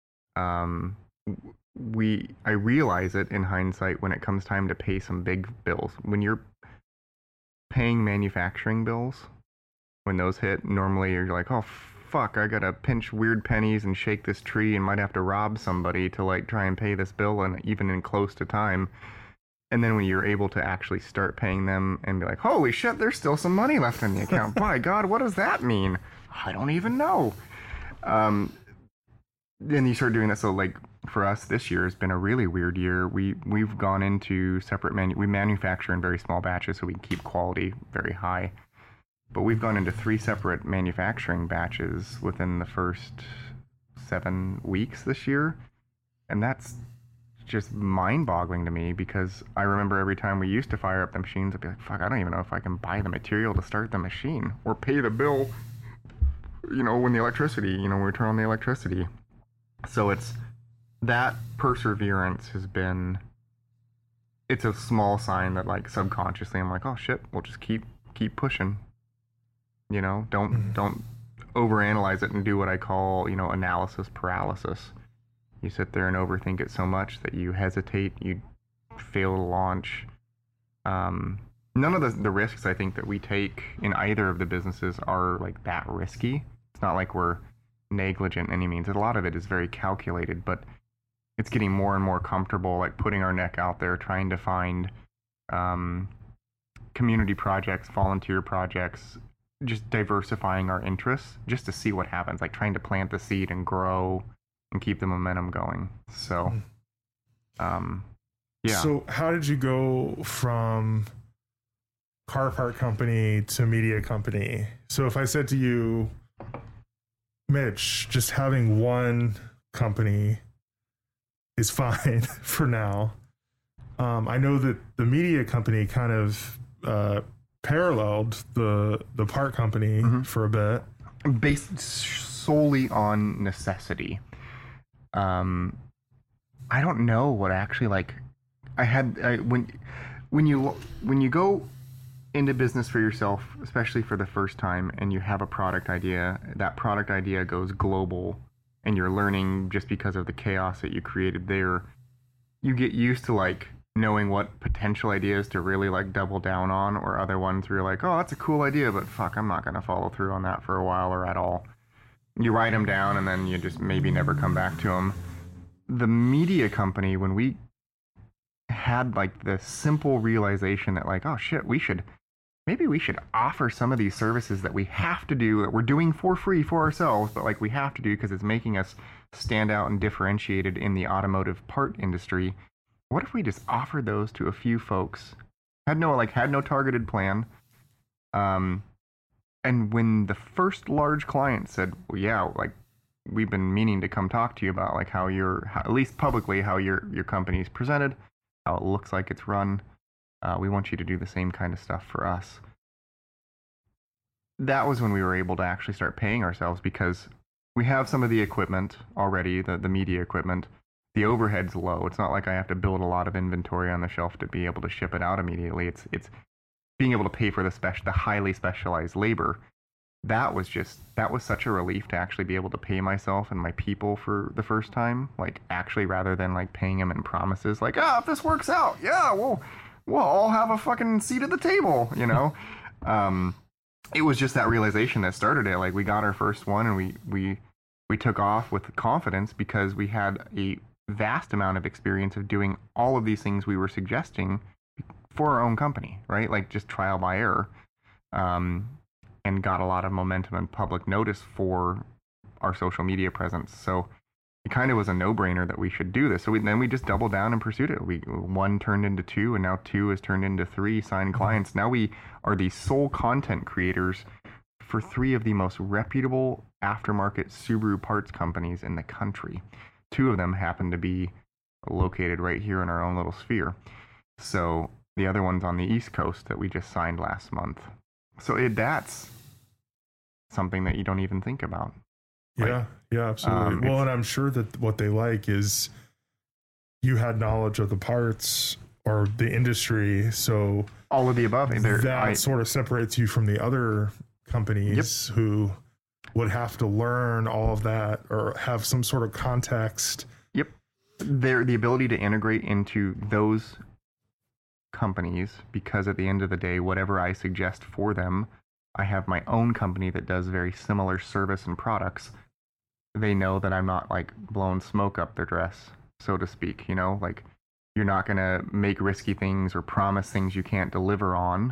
I realize it in hindsight when it comes time to pay some big bills. When you're paying manufacturing bills, when those hit, normally you're like, oh fuck, I gotta pinch weird pennies and shake this tree and might have to rob somebody to try and pay this bill, and even in close to time. And then when you're able to actually start paying them and be like, holy shit, there's still some money left in the account. By God, what does that mean? I don't even know. Then you start doing that. So for us, this year has been a really weird year. We've gone into separate we manufacture in very small batches so we can keep quality very high. But we've gone into 3 separate manufacturing batches within the first 7 weeks this year. And that's just mind-boggling to me, because I remember every time we used to fire up the machines, I'd be like, fuck, I don't even know if I can buy the material to start the machine or pay the bill, when the electricity, when we turn on the electricity. So it's that perseverance has been, it's a small sign that subconsciously I'm like, oh shit, we'll just keep pushing. Don't overanalyze it and do what I call, analysis paralysis. You sit there and overthink it so much that you hesitate, you fail to launch. None of the risks I think that we take in either of the businesses are that risky. It's not like we're negligent in any means. A lot of it is very calculated, but it's getting more and more comfortable, putting our neck out there, trying to find community projects, volunteer projects, just diversifying our interests just to see what happens, trying to plant the seed and grow and keep the momentum going. So, yeah. So how did you go from car part company to media company? So if I said to you, Mitch, just having one company is fine for now. I know that the media company kind of paralleled the part company for a bit, based solely on necessity. I don't know what actually, like, when you go into business for yourself, especially for the first time, and you have a product idea, that product idea goes global, and you're learning just because of the chaos that you created there, you get used to like knowing what potential ideas to really like double down on, or other ones where you're like, oh, that's a cool idea, but fuck, I'm not going to follow through on that for a while or at all. You write them down and then you just maybe never come back to them. The media company, when we had like the simple realization that like, oh shit, maybe we should offer some of these services that we have to do, that we're doing for free for ourselves, but like we have to do because it's making us stand out and differentiated in the automotive part industry. What if we just offered those to a few folks? Had no targeted plan. And when the first large client said, well, yeah, like we've been meaning to come talk to you about like how at least publicly, how your company's presented, how it looks like it's run. We want you to do the same kind of stuff for us. That was when we were able to actually start paying ourselves, because we have some of the equipment already, the media equipment. The overhead's low. It's not like I have to build a lot of inventory on the shelf to be able to ship it out immediately. It's being able to pay for the highly specialized labor. That was such a relief to actually be able to pay myself and my people for the first time. Like actually, rather than like paying them in promises, like, if this works out, yeah, we'll all have a fucking seat at the table, you know. It was just that realization that started it. Like we got our first one, and we took off with confidence because we had a vast amount of experience of doing all of these things we were suggesting for our own company, right? Like just trial by error, and got a lot of momentum and public notice for our social media presence. So it kind of was a no-brainer that we should do this. So then we just doubled down and pursued it. One turned into two, and now two has turned into three signed clients. Now we are the sole content creators for three of the most reputable aftermarket Subaru parts companies in the country. Two of them happen to be located right here in our own little sphere. So the other one's on the East Coast that we just signed last month. So that's something that you don't even think about. Yeah, yeah, absolutely. Well, and I'm sure that what they like is you had knowledge of the parts or the industry. So all of the above. That sort of separates you from the other companies who would have to learn all of that or have some sort of context. Yep. The ability to integrate into those companies, because at the end of the day, whatever I suggest for them, I have my own company that does very similar service and products. They know that I'm not like blowing smoke up their dress, so to speak, you know, like you're not going to make risky things or promise things you can't deliver on.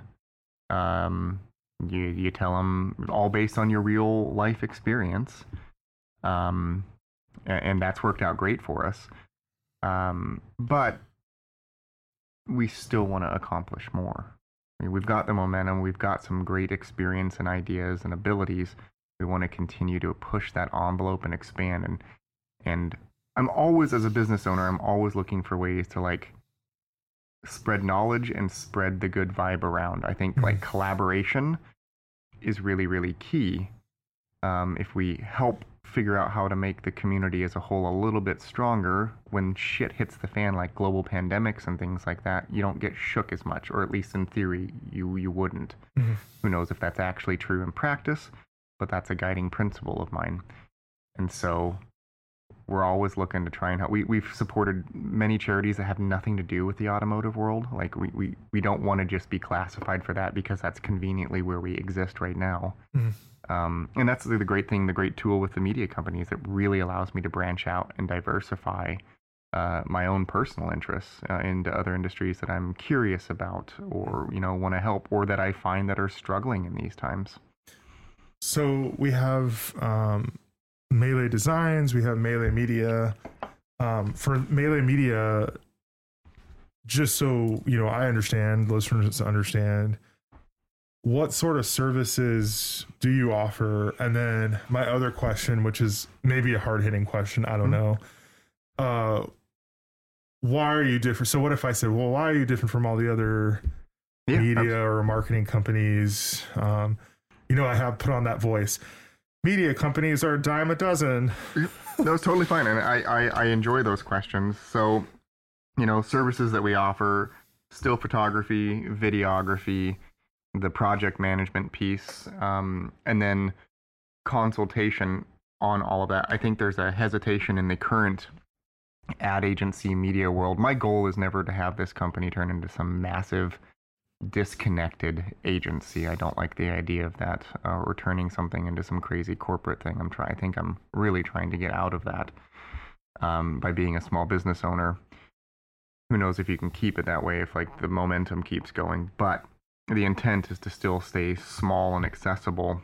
You tell them all based on your real life experience. And that's worked out great for us. But we still want to accomplish more. I mean, we've got the momentum, we've got some great experience and ideas and abilities. We want to continue to push that envelope and expand. And I'm always, as a business owner, I'm always looking for ways to like spread knowledge and spread the good vibe around. I think like collaboration is really, really key. If we help figure out how to make the community as a whole a little bit stronger, when shit hits the fan like global pandemics and things like that, you don't get shook as much, or at least in theory you wouldn't. Who knows if that's actually true in practice, but that's a guiding principle of mine. And so we're always looking to try and help. We've supported many charities that have nothing to do with the automotive world. Like we don't want to just be classified for that, because that's conveniently where we exist right now. And that's the great thing, the great tool with the media companies. It really allows me to branch out and diversify my own personal interests into other industries that I'm curious about, or want to help, or that I find that are struggling in these times. So we have Melee Designs, we have Melee Media. For Melee Media, just so I understand, listeners understand, what sort of services do you offer? And then my other question, which is maybe a hard-hitting question, I don't know. why are you different? So what if I said, well, why are you different from all the other media or marketing companies? I have put on that voice. Media companies are a dime a dozen. That was totally fine. And I enjoy those questions. So, services that we offer, still photography, videography, the project management piece, and then consultation on all of that. I think there's a hesitation in the current ad agency media world. My goal is never to have this company turn into some massive disconnected agency. I don't like the idea of that, or turning something into some crazy corporate thing. I think I'm really trying to get out of that by being a small business owner. Who knows if you can keep it that way, if like the momentum keeps going, but the intent is to still stay small and accessible.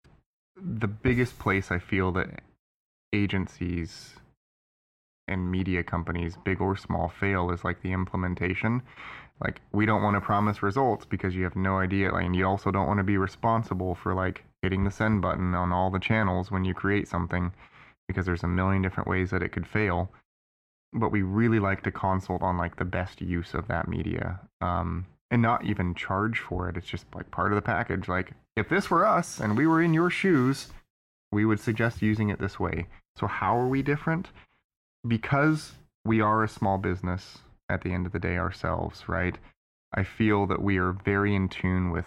The biggest place I feel that agencies and media companies, big or small, fail is like the implementation. Like, we don't want to promise results because you have no idea, and you also don't want to be responsible for like hitting the send button on all the channels when you create something, because there's a million different ways that it could fail. But we really like to consult on like the best use of that media, and not even charge for it. It's just like part of the package. Like, if this were us and we were in your shoes, we would suggest using it this way. So how are we different? Because we are a small business at the end of the day ourselves, right? I feel that we are very in tune with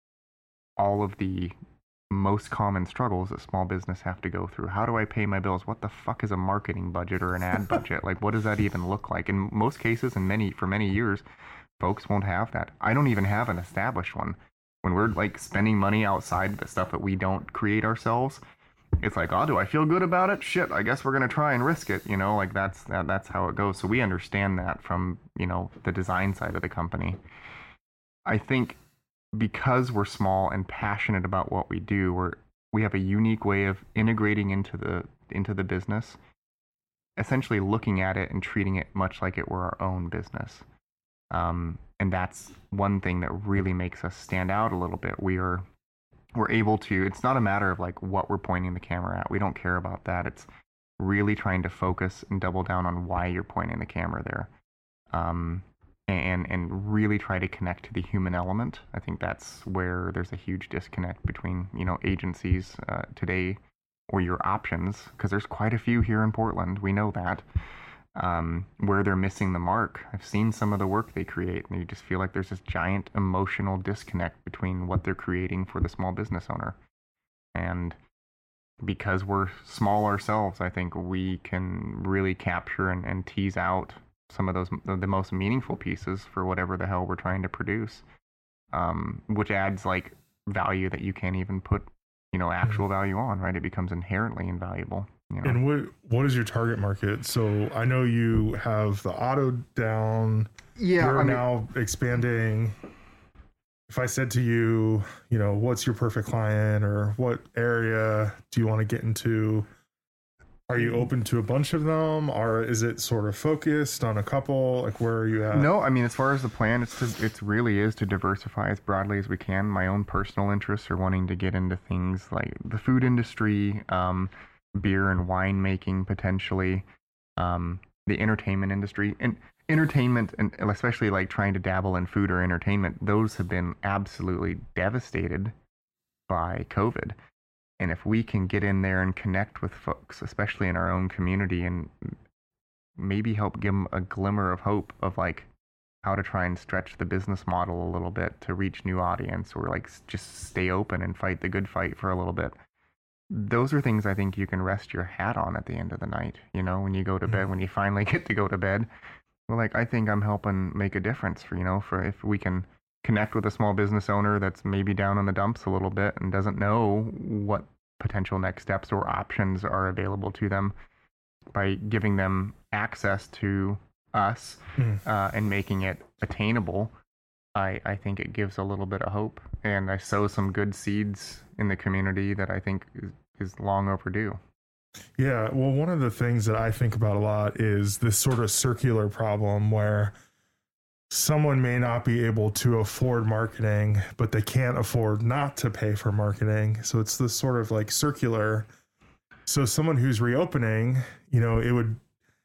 all of the most common struggles that small business have to go through. How do I pay my bills? What the fuck is a marketing budget or an ad budget? Like, what does that even look like? In most cases, and for many years, folks won't have that. I don't even have an established one. When we're like spending money outside the stuff that we don't create ourselves, it's like, oh, do I feel good about it? Shit, I guess we're going to try and risk it. Like that's how it goes. So we understand that from, the design side of the company. I think because we're small and passionate about what we do, we have a unique way of integrating into the business, essentially looking at it and treating it much like it were our own business. And that's one thing that really makes us stand out a little bit. We're able to, it's not a matter of like what we're pointing the camera at. We don't care about that. It's really trying to focus and double down on why you're pointing the camera there. And really try to connect to the human element. I think that's where there's a huge disconnect between, agencies today, or your options, because there's quite a few here in Portland. We know that. Where they're missing the mark. I've seen some of the work they create, and you just feel like there's this giant emotional disconnect between what they're creating for the small business owner. And because we're small ourselves, I think we can really capture and tease out some of the most meaningful pieces for whatever the hell we're trying to produce, which adds like value that you can't even put, actual value on, right? It becomes inherently invaluable. And what is your target market? So I know you have the auto down. Yeah, you're now expanding. If I said to you, what's your perfect client, or what area do you want to get into? Are you open to a bunch of them, or is it sort of focused on a couple? Like, where are you at? No, as far as the plan, it really is to diversify as broadly as we can. My own personal interests are wanting to get into things like the food industry, beer and wine making, potentially, the entertainment industry, and entertainment, and especially like trying to dabble in food or entertainment. Those have been absolutely devastated by COVID. And if we can get in there and connect with folks, especially in our own community, and maybe help give them a glimmer of hope of like how to try and stretch the business model a little bit to reach new audience, or like just stay open and fight the good fight for a little bit. Those are things I think you can rest your hat on at the end of the night. When you go to bed, when you finally get to go to bed, well, like, I think I'm helping make a difference for if we can connect with a small business owner that's maybe down in the dumps a little bit and doesn't know what potential next steps or options are available to them, by giving them access to us and making it attainable. I think it gives a little bit of hope, and I sow some good seeds in the community that I think is long overdue. Yeah, well, one of the things that I think about a lot is this sort of circular problem where someone may not be able to afford marketing, but they can't afford not to pay for marketing. So it's this sort of like circular. So someone who's reopening,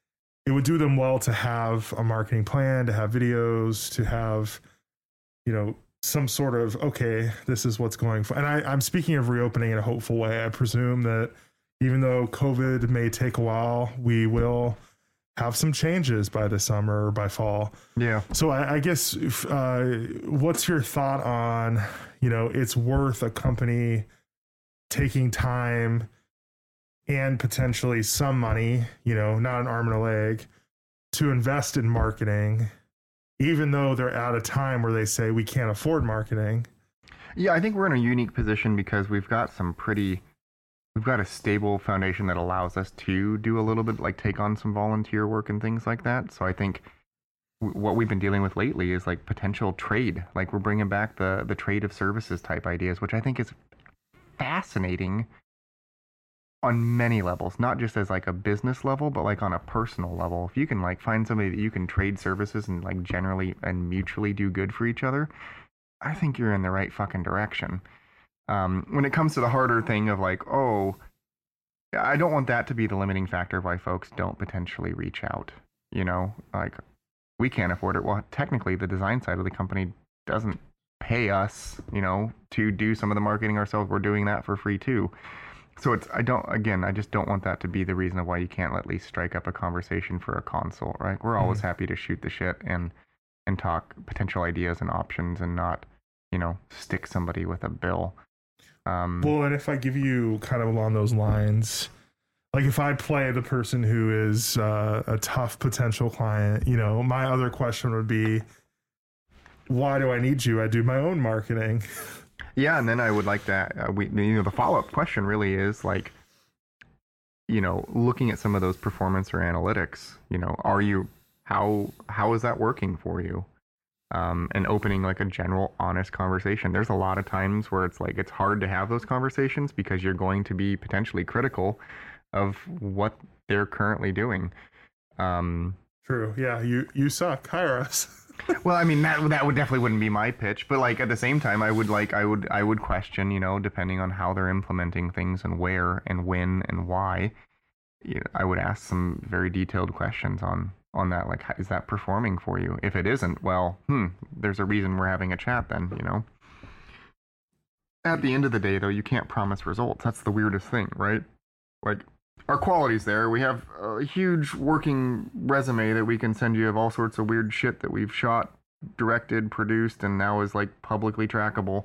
it would do them well to have a marketing plan, to have videos, to have, some sort of, okay, this is what's going for. And I'm speaking of reopening in a hopeful way. I presume that even though COVID may take a while, we will have some changes by the summer or by fall. Yeah. So I guess, what's your thought on, it's worth a company taking time and potentially some money, not an arm and a leg, to invest in marketing, even though they're at a time where they say we can't afford marketing? Yeah, I think we're in a unique position because we've got a stable foundation that allows us to do a little bit, like take on some volunteer work and things like that. So I think what we've been dealing with lately is like potential trade. Like we're bringing back the trade of services type ideas, which I think is fascinating on many levels, not just as like a business level, but like on a personal level. If you can like find somebody that you can trade services and like generally and mutually do good for each other, I think you're in the right fucking direction. When it comes to the harder thing of like, oh, I don't want that to be the limiting factor of why folks don't potentially reach out. Like we can't afford it. Well, technically the design side of the company doesn't pay us, to do some of the marketing ourselves. We're doing that for free too. So I just don't want that to be the reason of why you can't at least strike up a conversation for a consult, right? We're always happy to shoot the shit and talk potential ideas and options and not, stick somebody with a bill. Well, and if I give you kind of along those lines, like if I play the person who is a tough potential client, my other question would be, why do I need you? I do my own marketing. Yeah, and then I would like that. The follow-up question really is like, looking at some of those performance or analytics. How is that working for you? And opening like a general, honest conversation. There's a lot of times where it's like it's hard to have those conversations because you're going to be potentially critical of what they're currently doing. True. Yeah, you suck. Hire us. Well, I mean that would definitely wouldn't be my pitch, but like at the same time, I would question, depending on how they're implementing things and where and when and why. I would ask some very detailed questions on that, like, is that performing for you? If it isn't, well, there's a reason we're having a chat then. At the end of the day, though, you can't promise results. That's the weirdest thing, right? Like, our quality's there. We have a huge working resume that we can send you of all sorts of weird shit that we've shot, directed, produced, and now is like publicly trackable.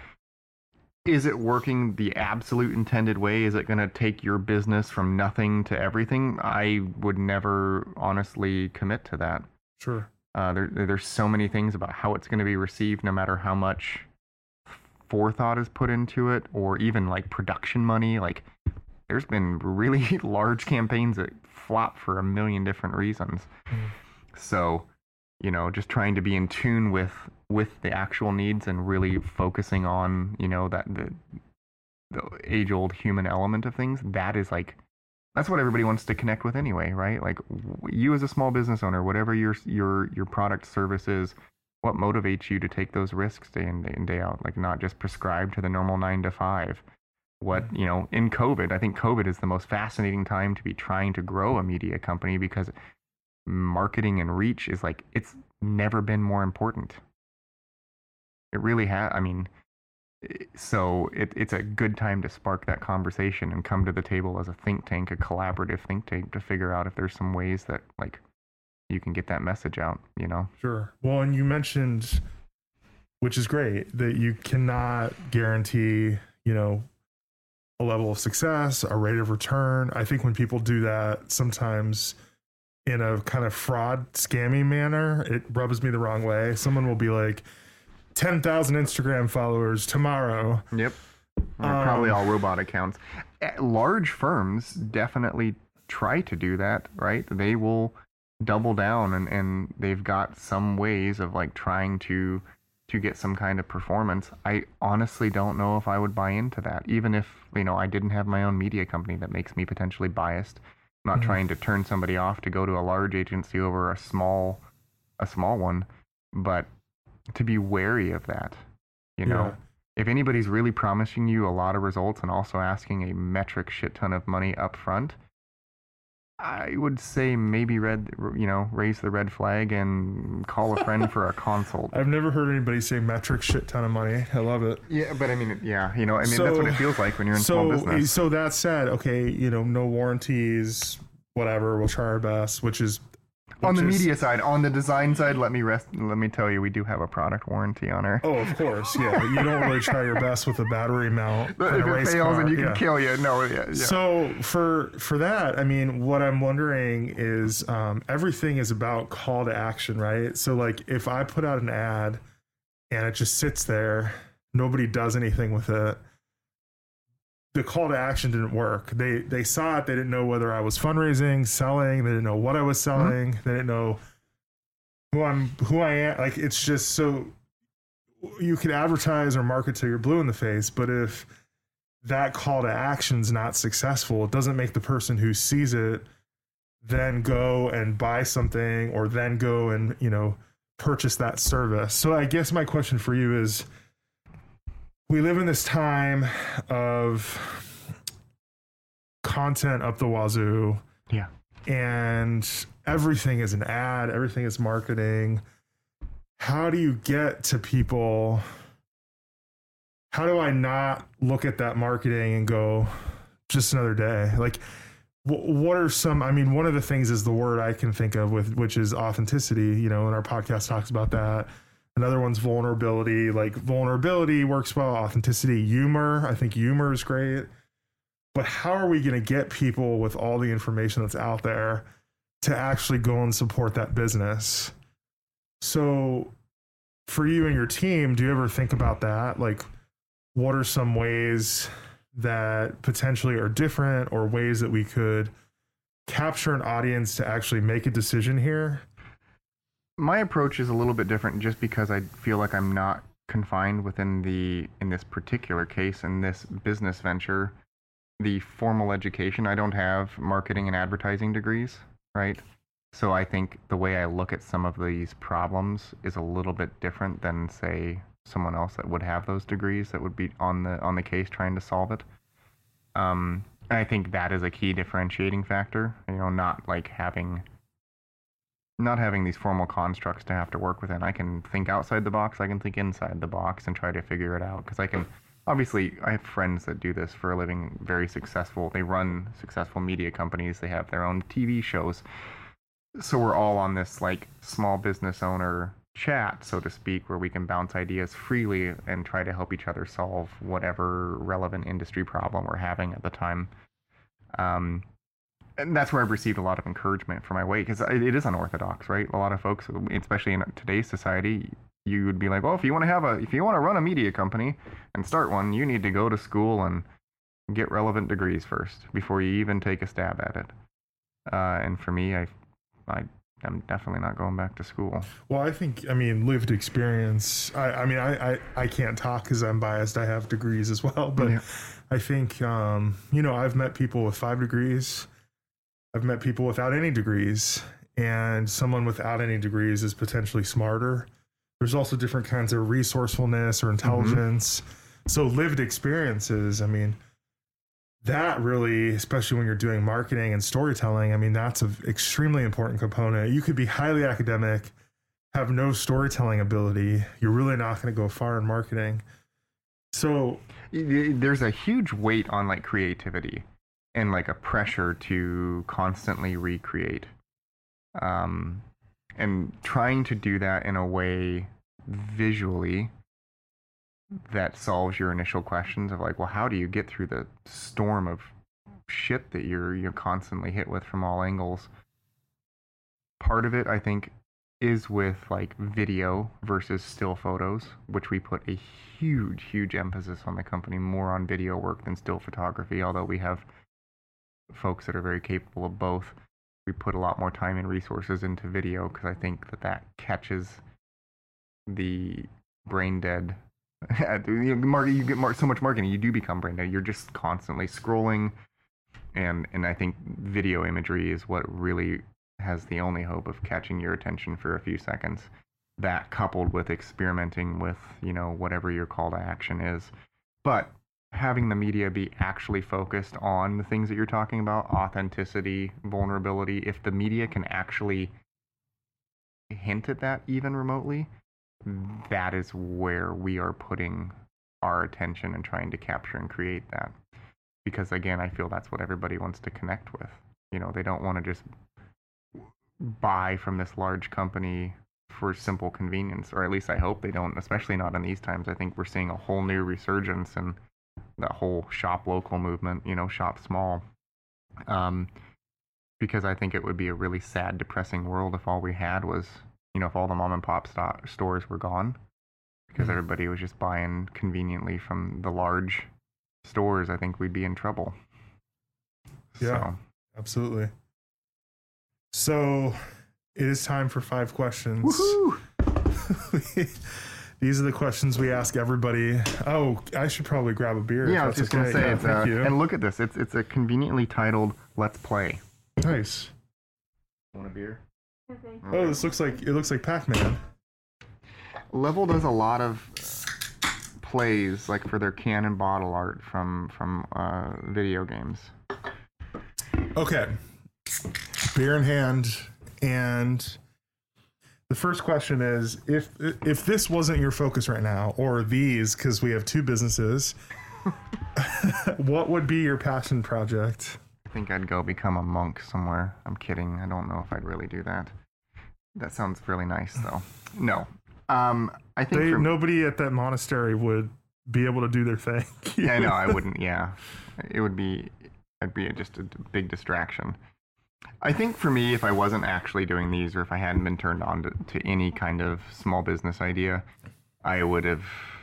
Is it working the absolute intended way? Is it going to take your business from nothing to everything? I would never honestly commit to that. Sure. There's so many things about how it's going to be received, no matter how much forethought is put into it, or even like production money. Like, there's been really large campaigns that flop for a million different reasons. So, just trying to be in tune with the actual needs and really focusing on, that the age-old human element of things. That's what everybody wants to connect with anyway, right? Like you as a small business owner, whatever your product service is, what motivates you to take those risks day in and day out, like not just prescribe to the normal 9 to 5. What, in COVID, I think COVID is the most fascinating time to be trying to grow a media company because marketing and reach is like, it's never been more important. It really has. I mean, so it's a good time to spark that conversation and come to the table as a think tank, a collaborative think tank, to figure out if there's some ways that like you can get that message out, Sure. Well, and you mentioned, which is great, that you cannot guarantee, a level of success, a rate of return. I think when people do that, sometimes in a kind of fraud, scammy manner, it rubs me the wrong way. Someone will be like, 10,000 Instagram followers tomorrow. Yep. Probably all robot accounts. Large firms definitely try to do that, right? They will double down and they've got some ways of like trying to get some kind of performance. I honestly don't know if I would buy into that, even if, I didn't have my own media company that makes me potentially biased. I'm not trying to turn somebody off to go to a large agency over a small one, but to be wary of that, if anybody's really promising you a lot of results and also asking a metric shit ton of money up front, I would say maybe raise the red flag and call a friend for a consult. I've never heard anybody say metric shit ton of money. I love it. Yeah, but I mean, that's what it feels like when you're in small business. So that said, okay, no warranties, whatever, we'll try our best, which is on the media side. On the design side, let me tell you, we do have a product warranty on our. Oh, of course, yeah. You don't really try your best with a battery mount. But if it fails, then you can kill you. No, yeah. So for that, I mean, what I'm wondering is, everything is about call to action, right? So like, if I put out an ad and it just sits there, nobody does anything with it, the call to action didn't work. They saw it. They didn't know whether I was fundraising, selling. They didn't know what I was selling. They didn't know who I am. Like, it's just, so you can advertise or market till you're blue in the face, but if that call to action's not successful, it doesn't make the person who sees it then go and buy something or then go and, purchase that service. So I guess my question for you is, we live in this time of content up the wazoo. Yeah. And everything is an ad, everything is marketing. How do you get to people? How do I not look at that marketing and go, just another day? Like, what are some, I mean, one of the things is the word I can think of which is authenticity, and our podcast talks about that. Another one's vulnerability. Like, vulnerability works well. Authenticity, humor. I think humor is great. But how are we going to get people with all the information that's out there to actually go and support that business? So for you and your team, do you ever think about that? Like, what are some ways that potentially are different, or ways that we could capture an audience to actually make a decision here? My approach is a little bit different just because I feel like I'm not confined within in this particular case, in this business venture, the formal education. I don't have marketing and advertising degrees, right? So I think the way I look at some of these problems is a little bit different than, say, someone else that would have those degrees that would be on the case trying to solve it. I think that is a key differentiating factor, not having these formal constructs to have to work within. I can think outside the box. I can think inside the box and try to figure it out. Because I have friends that do this for a living, very successful. They run successful media companies. They have their own TV shows. So we're all on this small business owner chat, so to speak, where we can bounce ideas freely and try to help each other solve whatever relevant industry problem we're having at the time. And that's where I've received a lot of encouragement for my way, because it is unorthodox, right? A lot of folks, especially in today's society, you would be like, well, if you want to run a media company and start one, you need to go to school and get relevant degrees first before you even take a stab at it. And for me, I'm definitely not going back to school. Well, lived experience. I can't talk because I'm biased. I have degrees as well, but yeah. I think, I've met people with 5 degrees. I've met people without any degrees, and someone without any degrees is potentially smarter. There's also different kinds of resourcefulness or intelligence. Mm-hmm. So lived experiences, that really, especially when you're doing marketing and storytelling, that's an extremely important component. You could be highly academic, have no storytelling ability. You're really not going to go far in marketing. So there's a huge weight on creativity and a pressure to constantly recreate. And trying to do that in a way visually that solves your initial questions of how do you get through the storm of shit that you're constantly hit with from all angles? Part of it, I think, is with video versus still photos, which we put a huge emphasis on the company, more on video work than still photography, although we have folks that are very capable of both. We put a lot more time and resources into video because I think that catches the brain dead. You get so much marketing, you do become brain dead. You're just constantly scrolling, and I think video imagery is what really has the only hope of catching your attention for a few seconds. That coupled with experimenting with whatever your call to action is. But having the media be actually focused on the things that you're talking about, authenticity, vulnerability, if the media can actually hint at that even remotely, that is where we are putting our attention and trying to capture and create that. Because again, I feel that's what everybody wants to connect with. You know, they don't want to just buy from this large company for simple convenience, or at least I hope they don't, especially not in these times. I think we're seeing a whole new resurgence in that whole shop local movement, you know, shop small. Because I think it would be a really sad, depressing world if all we had was, you know, if all the mom and pop stores were gone, because everybody was just buying conveniently from the large stores. I think we'd be in trouble. Yeah, absolutely. So it is time for 5 questions. Woohoo! These are the questions we ask everybody. Oh, I should probably grab a beer. Yeah, I was just going to say, thank you. And look at this. It's a conveniently titled Let's Play. Nice. Want a beer? Oh, it looks like Pac-Man. Level does a lot of plays, like for their can and bottle art from video games. Okay. Beer in hand, and the first question is, if this wasn't your focus right now, or these, because we have 2 businesses, what would be your passion project? I think I'd go become a monk somewhere. I'm kidding. I don't know if I'd really do that. That sounds really nice, though. No. I think nobody at that monastery would be able to do their thing. Yeah, I know. I wouldn't. Yeah, I'd be just a big distraction. I think for me, if I wasn't actually doing these, or if I hadn't been turned on to any kind of small business idea, I would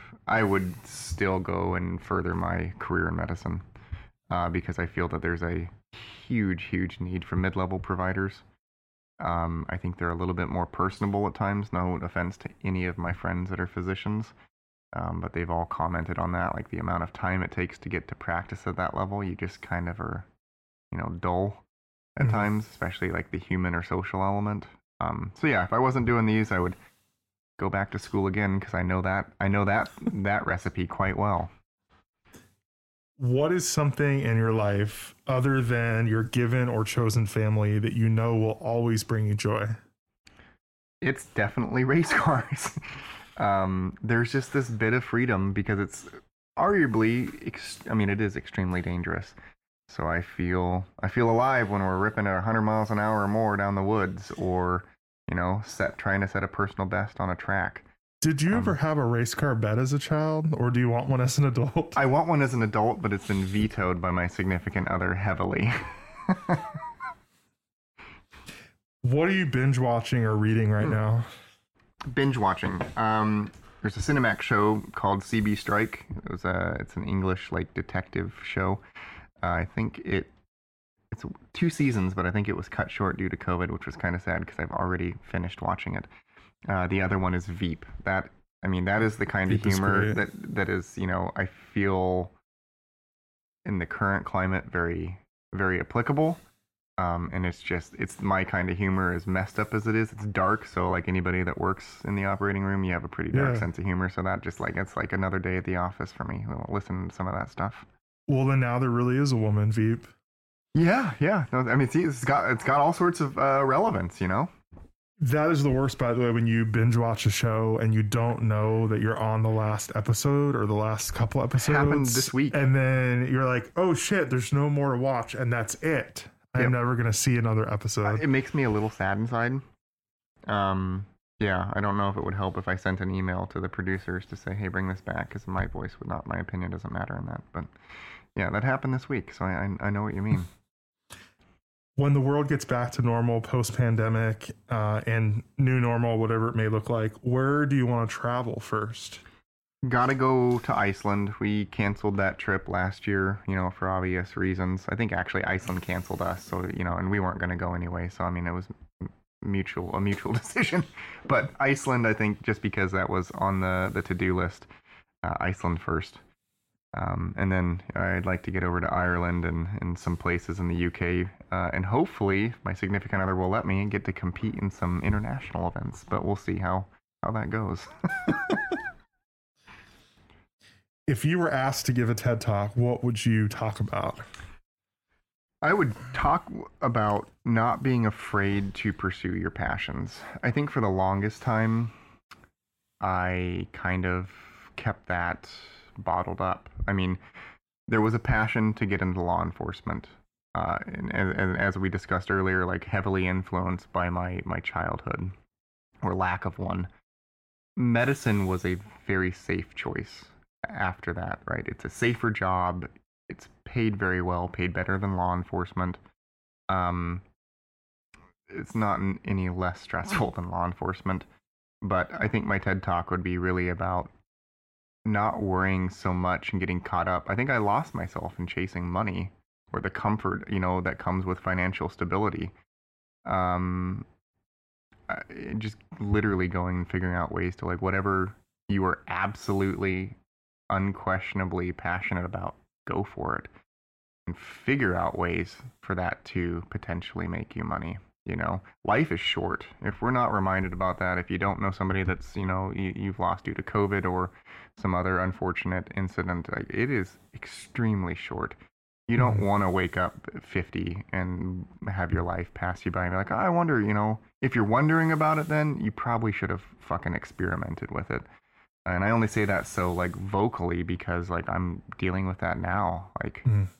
still go and further my career in medicine, because I feel that there's a huge need for mid-level providers. I think they're a little bit more personable at times. No offense to any of my friends that are physicians, but they've all commented on that, like the amount of time it takes to get to practice at that level. You just kind of are, you know, dull at times, especially like the human or social element. So yeah, if I wasn't doing these, I would go back to school again, because I know that recipe quite well. What is something in your life other than your given or chosen family that you know will always bring you joy? It's definitely race cars. There's just this bit of freedom, because it's arguably, it is extremely dangerous. So I feel alive when we're ripping at 100 miles an hour or more down the woods, or, you know, trying to set a personal best on a track. Did you ever have a race car bet as a child, or do you want one as an adult? I want one as an adult, but it's been vetoed by my significant other heavily. What are you binge watching or reading right now? Binge watching. There's a Cinemax show called CB Strike. It's an English like detective show. I think it's 2 seasons, but I think it was cut short due to COVID, which was kind of sad because I've already finished watching it. The other one is Veep. That is the kind of humor that is, you know, I feel in the current climate very, very applicable. And it's my kind of humor, as messed up as it is. It's dark, so like anybody that works in the operating room, you have a pretty dark sense of humor. So that just like, it's like another day at the office for me. I'll listen to some of that stuff. Well, then now there really is a woman, Veep. Yeah. No, I mean, see, it's got all sorts of relevance, you know. That is the worst, by the way, when you binge watch a show and you don't know that you're on the last episode or the last couple episodes. It happened this week. And then you're like, oh shit, there's no more to watch, and that's it. I'm never going to see another episode. It makes me a little sad inside. Yeah, I don't know if it would help if I sent an email to the producers to say, hey, bring this back, because my opinion doesn't matter in that. But yeah, that happened this week, so I know what you mean. When the world gets back to normal post-pandemic and new normal, whatever it may look like, where do you want to travel first? Gotta go to Iceland. We canceled that trip last year, you know, for obvious reasons. I think actually Iceland canceled us, so, you know, and we weren't going to go anyway. So, I mean, it was a mutual decision. But Iceland, I think, just because that was on the to-do list, Iceland first. And then I'd like to get over to Ireland and some places in the UK. And hopefully my significant other will let me and get to compete in some international events. But we'll see how that goes. if you were asked to give a TED Talk, what would you talk about? I would talk about not being afraid to pursue your passions. I think for the longest time, I kind of kept that bottled up. I mean, there was a passion to get into law enforcement. And as we discussed earlier, like heavily influenced by my childhood or lack of one. Medicine was a very safe choice after that, right? It's a safer job. It's paid very well, paid better than law enforcement. It's not any less stressful than law enforcement. But I think my TED Talk would be really about not worrying so much and getting caught up. I think I lost myself in chasing money or the comfort, that comes with financial stability. Just literally going and figuring out ways to, like, whatever you are absolutely unquestionably passionate about, go for it and figure out ways for that to potentially make you money. Life is short. If we're not reminded about that, if you don't know somebody that's, you've lost due to COVID or some other unfortunate incident, like, it is extremely short. You don't want to wake up at 50 and have your life pass you by and be like, oh, I wonder, if you're wondering about it, then you probably should have fucking experimented with it. And I only say that so, like, vocally because, like, I'm dealing with that now, like,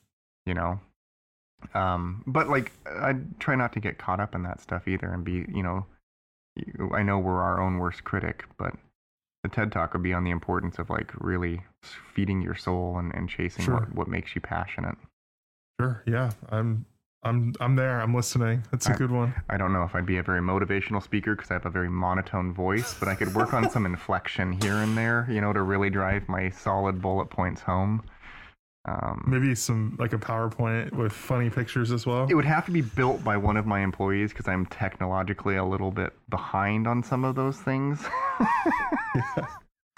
but, like, I try not to get caught up in that stuff either and be, I know we're our own worst critic, but the TED Talk would be on the importance of, like, really feeding your soul and chasing what makes you passionate. Sure. Yeah. I'm there. I'm listening. That's a good one. I don't know if I'd be a very motivational speaker because I have a very monotone voice, but I could work on some inflection here and there, to really drive my solid bullet points home. Maybe some, like, a PowerPoint with funny pictures as well. It would have to be built by one of my employees because I'm technologically a little bit behind on some of those things. Yeah.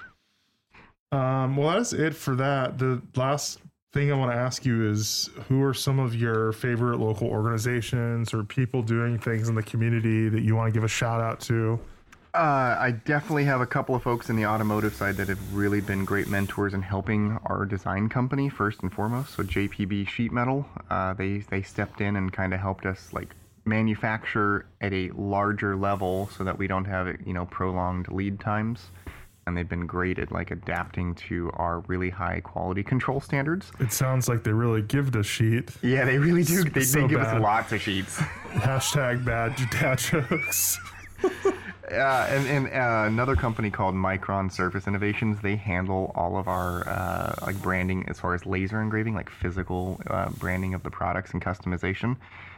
Well, that's it for that. The last thing I want to ask you is, who are some of your favorite local organizations or people doing things in the community that you want to give a shout out to? I definitely have a couple of folks in the automotive side that have really been great mentors in helping our design company first and foremost. So JPB Sheet Metal, they stepped in and kind of helped us, like, manufacture at a larger level so that we don't have, prolonged lead times. And they've been great at, like, adapting to our really high quality control standards. It sounds like they really give a sheet. Yeah, they really do. They give us lots of sheets. Hashtag bad dad jokes. And another company called Micron Surface Innovations, they handle all of our like branding as far as laser engraving, like physical branding of the products and customization.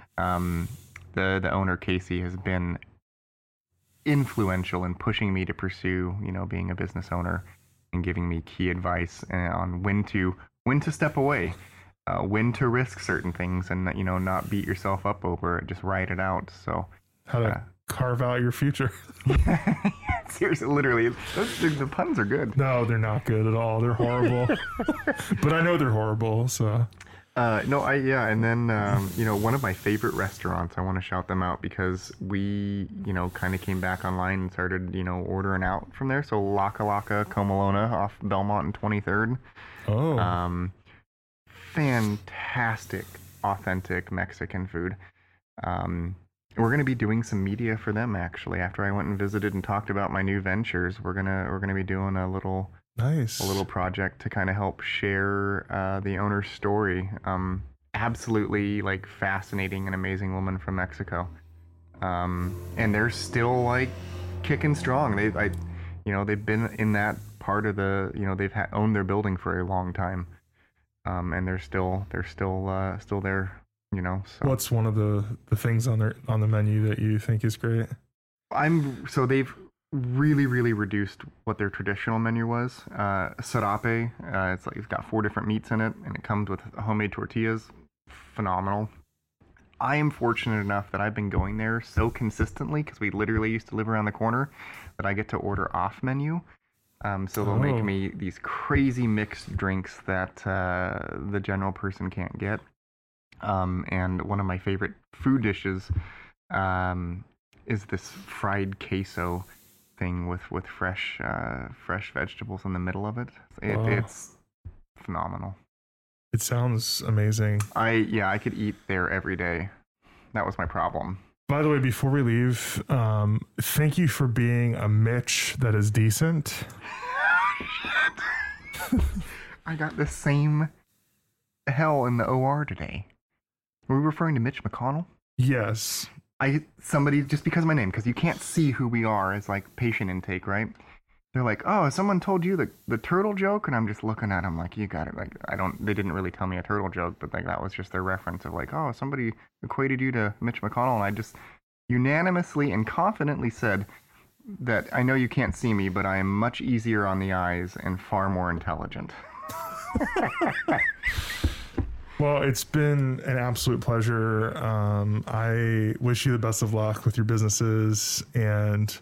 The owner, Casey, has been influential in pushing me to pursue, being a business owner and giving me key advice on when to step away, when to risk certain things and, not beat yourself up over it, just ride it out. So how to carve out your future. Seriously, literally, the puns are good. No, they're not good at all. They're horrible. But I know they're horrible, so. And then, one of my favorite restaurants, I want to shout them out because we, kind of came back online and started, ordering out from there. So Laka Laka Comalona off Belmont and 23rd. Oh. Fantastic, authentic Mexican food. We're going to be doing some media for them, actually. After I went and visited and talked about my new ventures, we're gonna be doing a little project to kind of help share the owner's story. Absolutely, like, fascinating and amazing woman from Mexico, and they're still, like, kicking strong. They've been in that part of the, they've owned their building for a long time, and they're still there. So. What's one of the things on the menu that you think is great? So they've really, really reduced what their traditional menu was. Sarape, it's got 4 different meats in it, and it comes with homemade tortillas. Phenomenal. I am fortunate enough that I've been going there so consistently because we literally used to live around the corner that I get to order off menu. So they'll make me these crazy mixed drinks that the general person can't get. And one of my favorite food dishes is this fried queso thing with fresh vegetables in the middle of it. It's phenomenal. It sounds amazing. I could eat there every day. That was my problem. By the way, before we leave, thank you for being a Mitch that is decent. I got the same hell in the OR today. Were we referring to Mitch McConnell? Yes. Somebody, just because of my name, because you can't see who we are as like patient intake, right? They're like, oh, someone told you the turtle joke? And I'm just looking at them like, you got it. Like, they didn't really tell me a turtle joke, but like that was just their reference of like, oh, somebody equated you to Mitch McConnell. And I just unanimously and confidently said that I know you can't see me, but I am much easier on the eyes and far more intelligent. Well, it's been an absolute pleasure. I wish you the best of luck with your businesses, and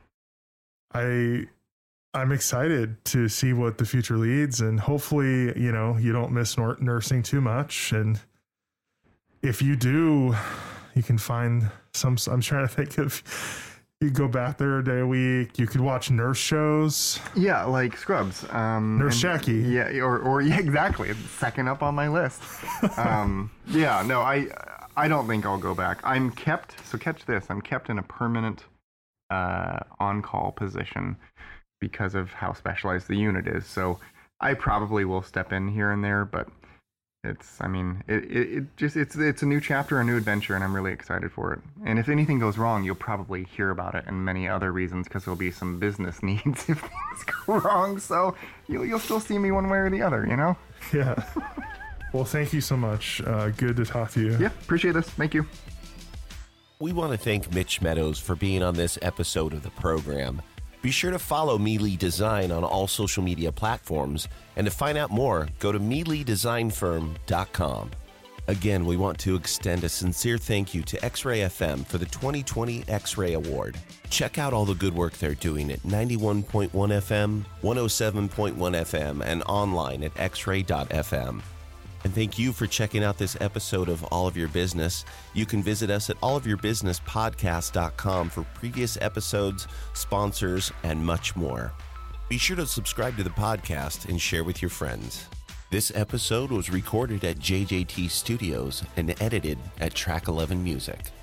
I'm excited to see what the future leads, and hopefully, you don't miss nursing too much. And if you do, you can find I'm trying to think of, you go back there a day a week. You could watch nurse shows. Yeah, like Scrubs. Nurse Jackie. Yeah, or yeah, exactly. It's second up on my list. Yeah, no, I don't think I'll go back. I'm kept, so catch this, I'm kept in a permanent on-call position because of how specialized the unit is. So I probably will step in here and there, but it's a new chapter, a new adventure, and I'm really excited for it. And if anything goes wrong, you'll probably hear about it and many other reasons, because there'll be some business needs if things go wrong. So you'll still see me one way or the other, Yeah. Well, thank you so much. Good to talk to you. Yeah, appreciate this. Thank you. We want to thank Mitch Meadows for being on this episode of the program. Be sure to follow Mealy Design on all social media platforms, and to find out more, go to mealydesignfirm.com. Again, we want to extend a sincere thank you to X-Ray FM for the 2020 X-Ray Award. Check out all the good work they're doing at 91.1 FM, 107.1 FM, and online at xray.fm. And thank you for checking out this episode of All of Your Business. You can visit us at allofyourbusinesspodcast.com for previous episodes, sponsors, and much more. Be sure to subscribe to the podcast and share with your friends. This episode was recorded at JJT Studios and edited at Track 11 Music.